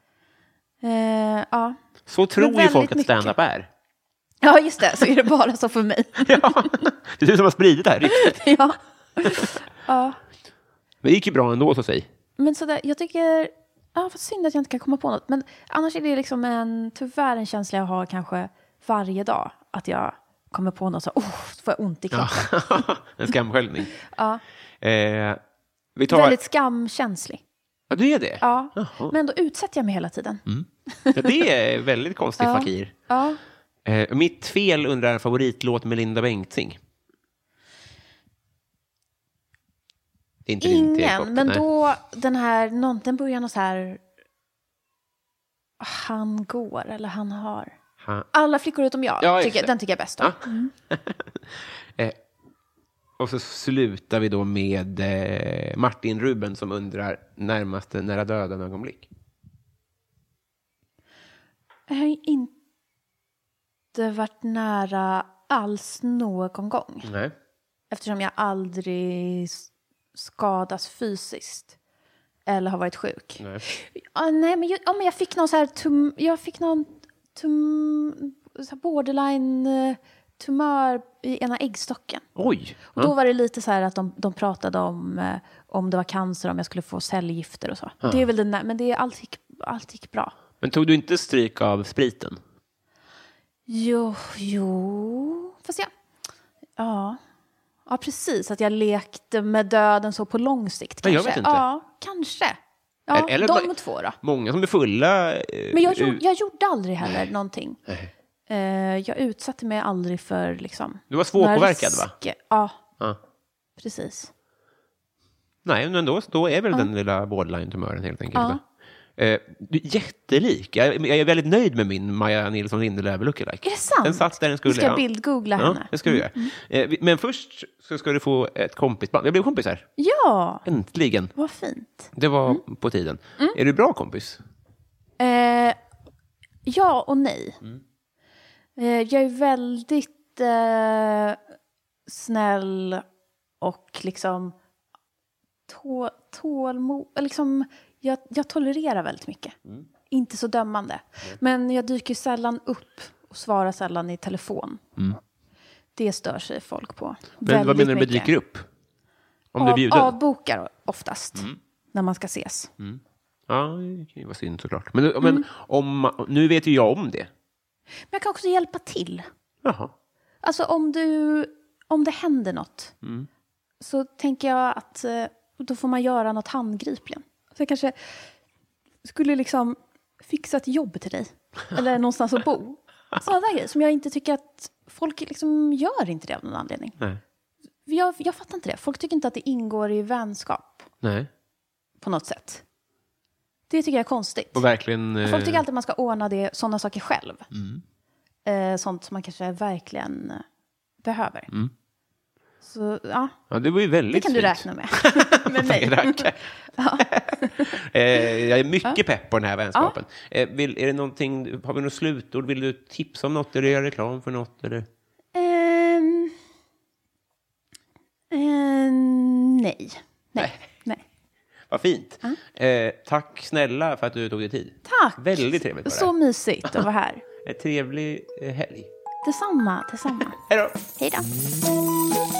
Ja. Så tror ju folk att stand-up är. Ja, just det. Så är det bara så för mig. Ja, det är du som har spridit det här riktigt. Ja. Men det gick ju bra ändå, så säg. Men sådär, jag tycker... Ja, vad synd att jag inte kan komma på något. Men annars är det liksom tyvärr en känsla jag har kanske varje dag. Att jag kommer på något så får jag ont i kroppen. Ja. En skamsköljning. Ja. Väldigt skamkänslig. Ja, du är det? Ja, men ändå utsätter jag mig hela tiden. Ja, det är väldigt konstig fakir. Ja. Mitt fel undrar favoritlåt med Linda Bengtzing. Det är inte ingen, men då den börjar något så här... Han går, eller han har. Alla flickor utom jag. Den tycker jag är bäst om. Ja. Och så slutar vi då med Martin Ruben som undrar närmaste nära döden ögonblick. Jag har inte varit nära alls någon gång. Nej. Eftersom jag aldrig skadas fysiskt. Eller har varit sjuk. Nej. Nej, men jag fick någon så här... jag fick någon så borderline... tumör i ena äggstocken. Oj! Och då var det lite så här att de pratade om det var cancer, om jag skulle få cellgifter och så. Det är väl men allt gick bra. Men tog du inte stryk av spriten? Jo. Fast ja, precis. Att jag lekte med döden så på lång sikt. Kanske. Jag vet inte. Ja, kanske. Ja, eller de två då. Många som är fulla. Men jag gjorde aldrig heller någonting. Jag utsatte mig aldrig för liksom... Du var svårpåverkad, va? Ja, precis. Nej, men då är väl den lilla borderline-tumören helt enkelt. Du är jättelik. Jag är väldigt nöjd med min Maja Nilsson Lindelöf lookalike. Är det sant? Den satt där den skulle. Du ska bildgoogla henne. Ja, det ska du göra. Men först så ska du få ett kompisband. Jag blev kompis här. Ja, Äntligen. vad fint. Det var på tiden. Är du bra kompis? Ja och nej. Jag är väldigt snäll och liksom liksom, jag tolererar väldigt mycket. Inte så dömande. Men jag dyker sällan upp och svarar sällan i telefon. Det stör sig folk på. Men vad menar du med dyker upp? Om du är bjuden? Avbokar oftast. När man ska ses. Ja, det var synd såklart. Men nu vet ju jag om det. Men jag kan också hjälpa till. Jaha. Alltså om det händer något. Så tänker jag att då får man göra något handgripligen. Så jag kanske skulle liksom fixa ett jobb till dig. Eller någonstans att bo. Sådana där grejer som jag inte tycker att folk liksom gör inte det av någon anledning. Nej. Jag fattar inte det. Folk tycker inte att det ingår i vänskap. Nej. På något sätt. Det tycker jag är konstigt. Och verkligen... Folk tycker alltid att man ska ordna sådana saker själv. Sånt som man kanske verkligen behöver. Så ja. Ja, det var ju väldigt det kan du fint. räkna med. Med mig. Jag är mycket pepp på den här vänskapen. Är det någonting, har vi något slutord? Vill du tipsa om något eller göra reklam för något? Eller? Nej. Vad fint. Tack snälla för att du tog dig tid. Tack. Väldigt trevligt att vara Så mysigt att vara här. Trevlig helg. Detsamma. Hej då. Hej då.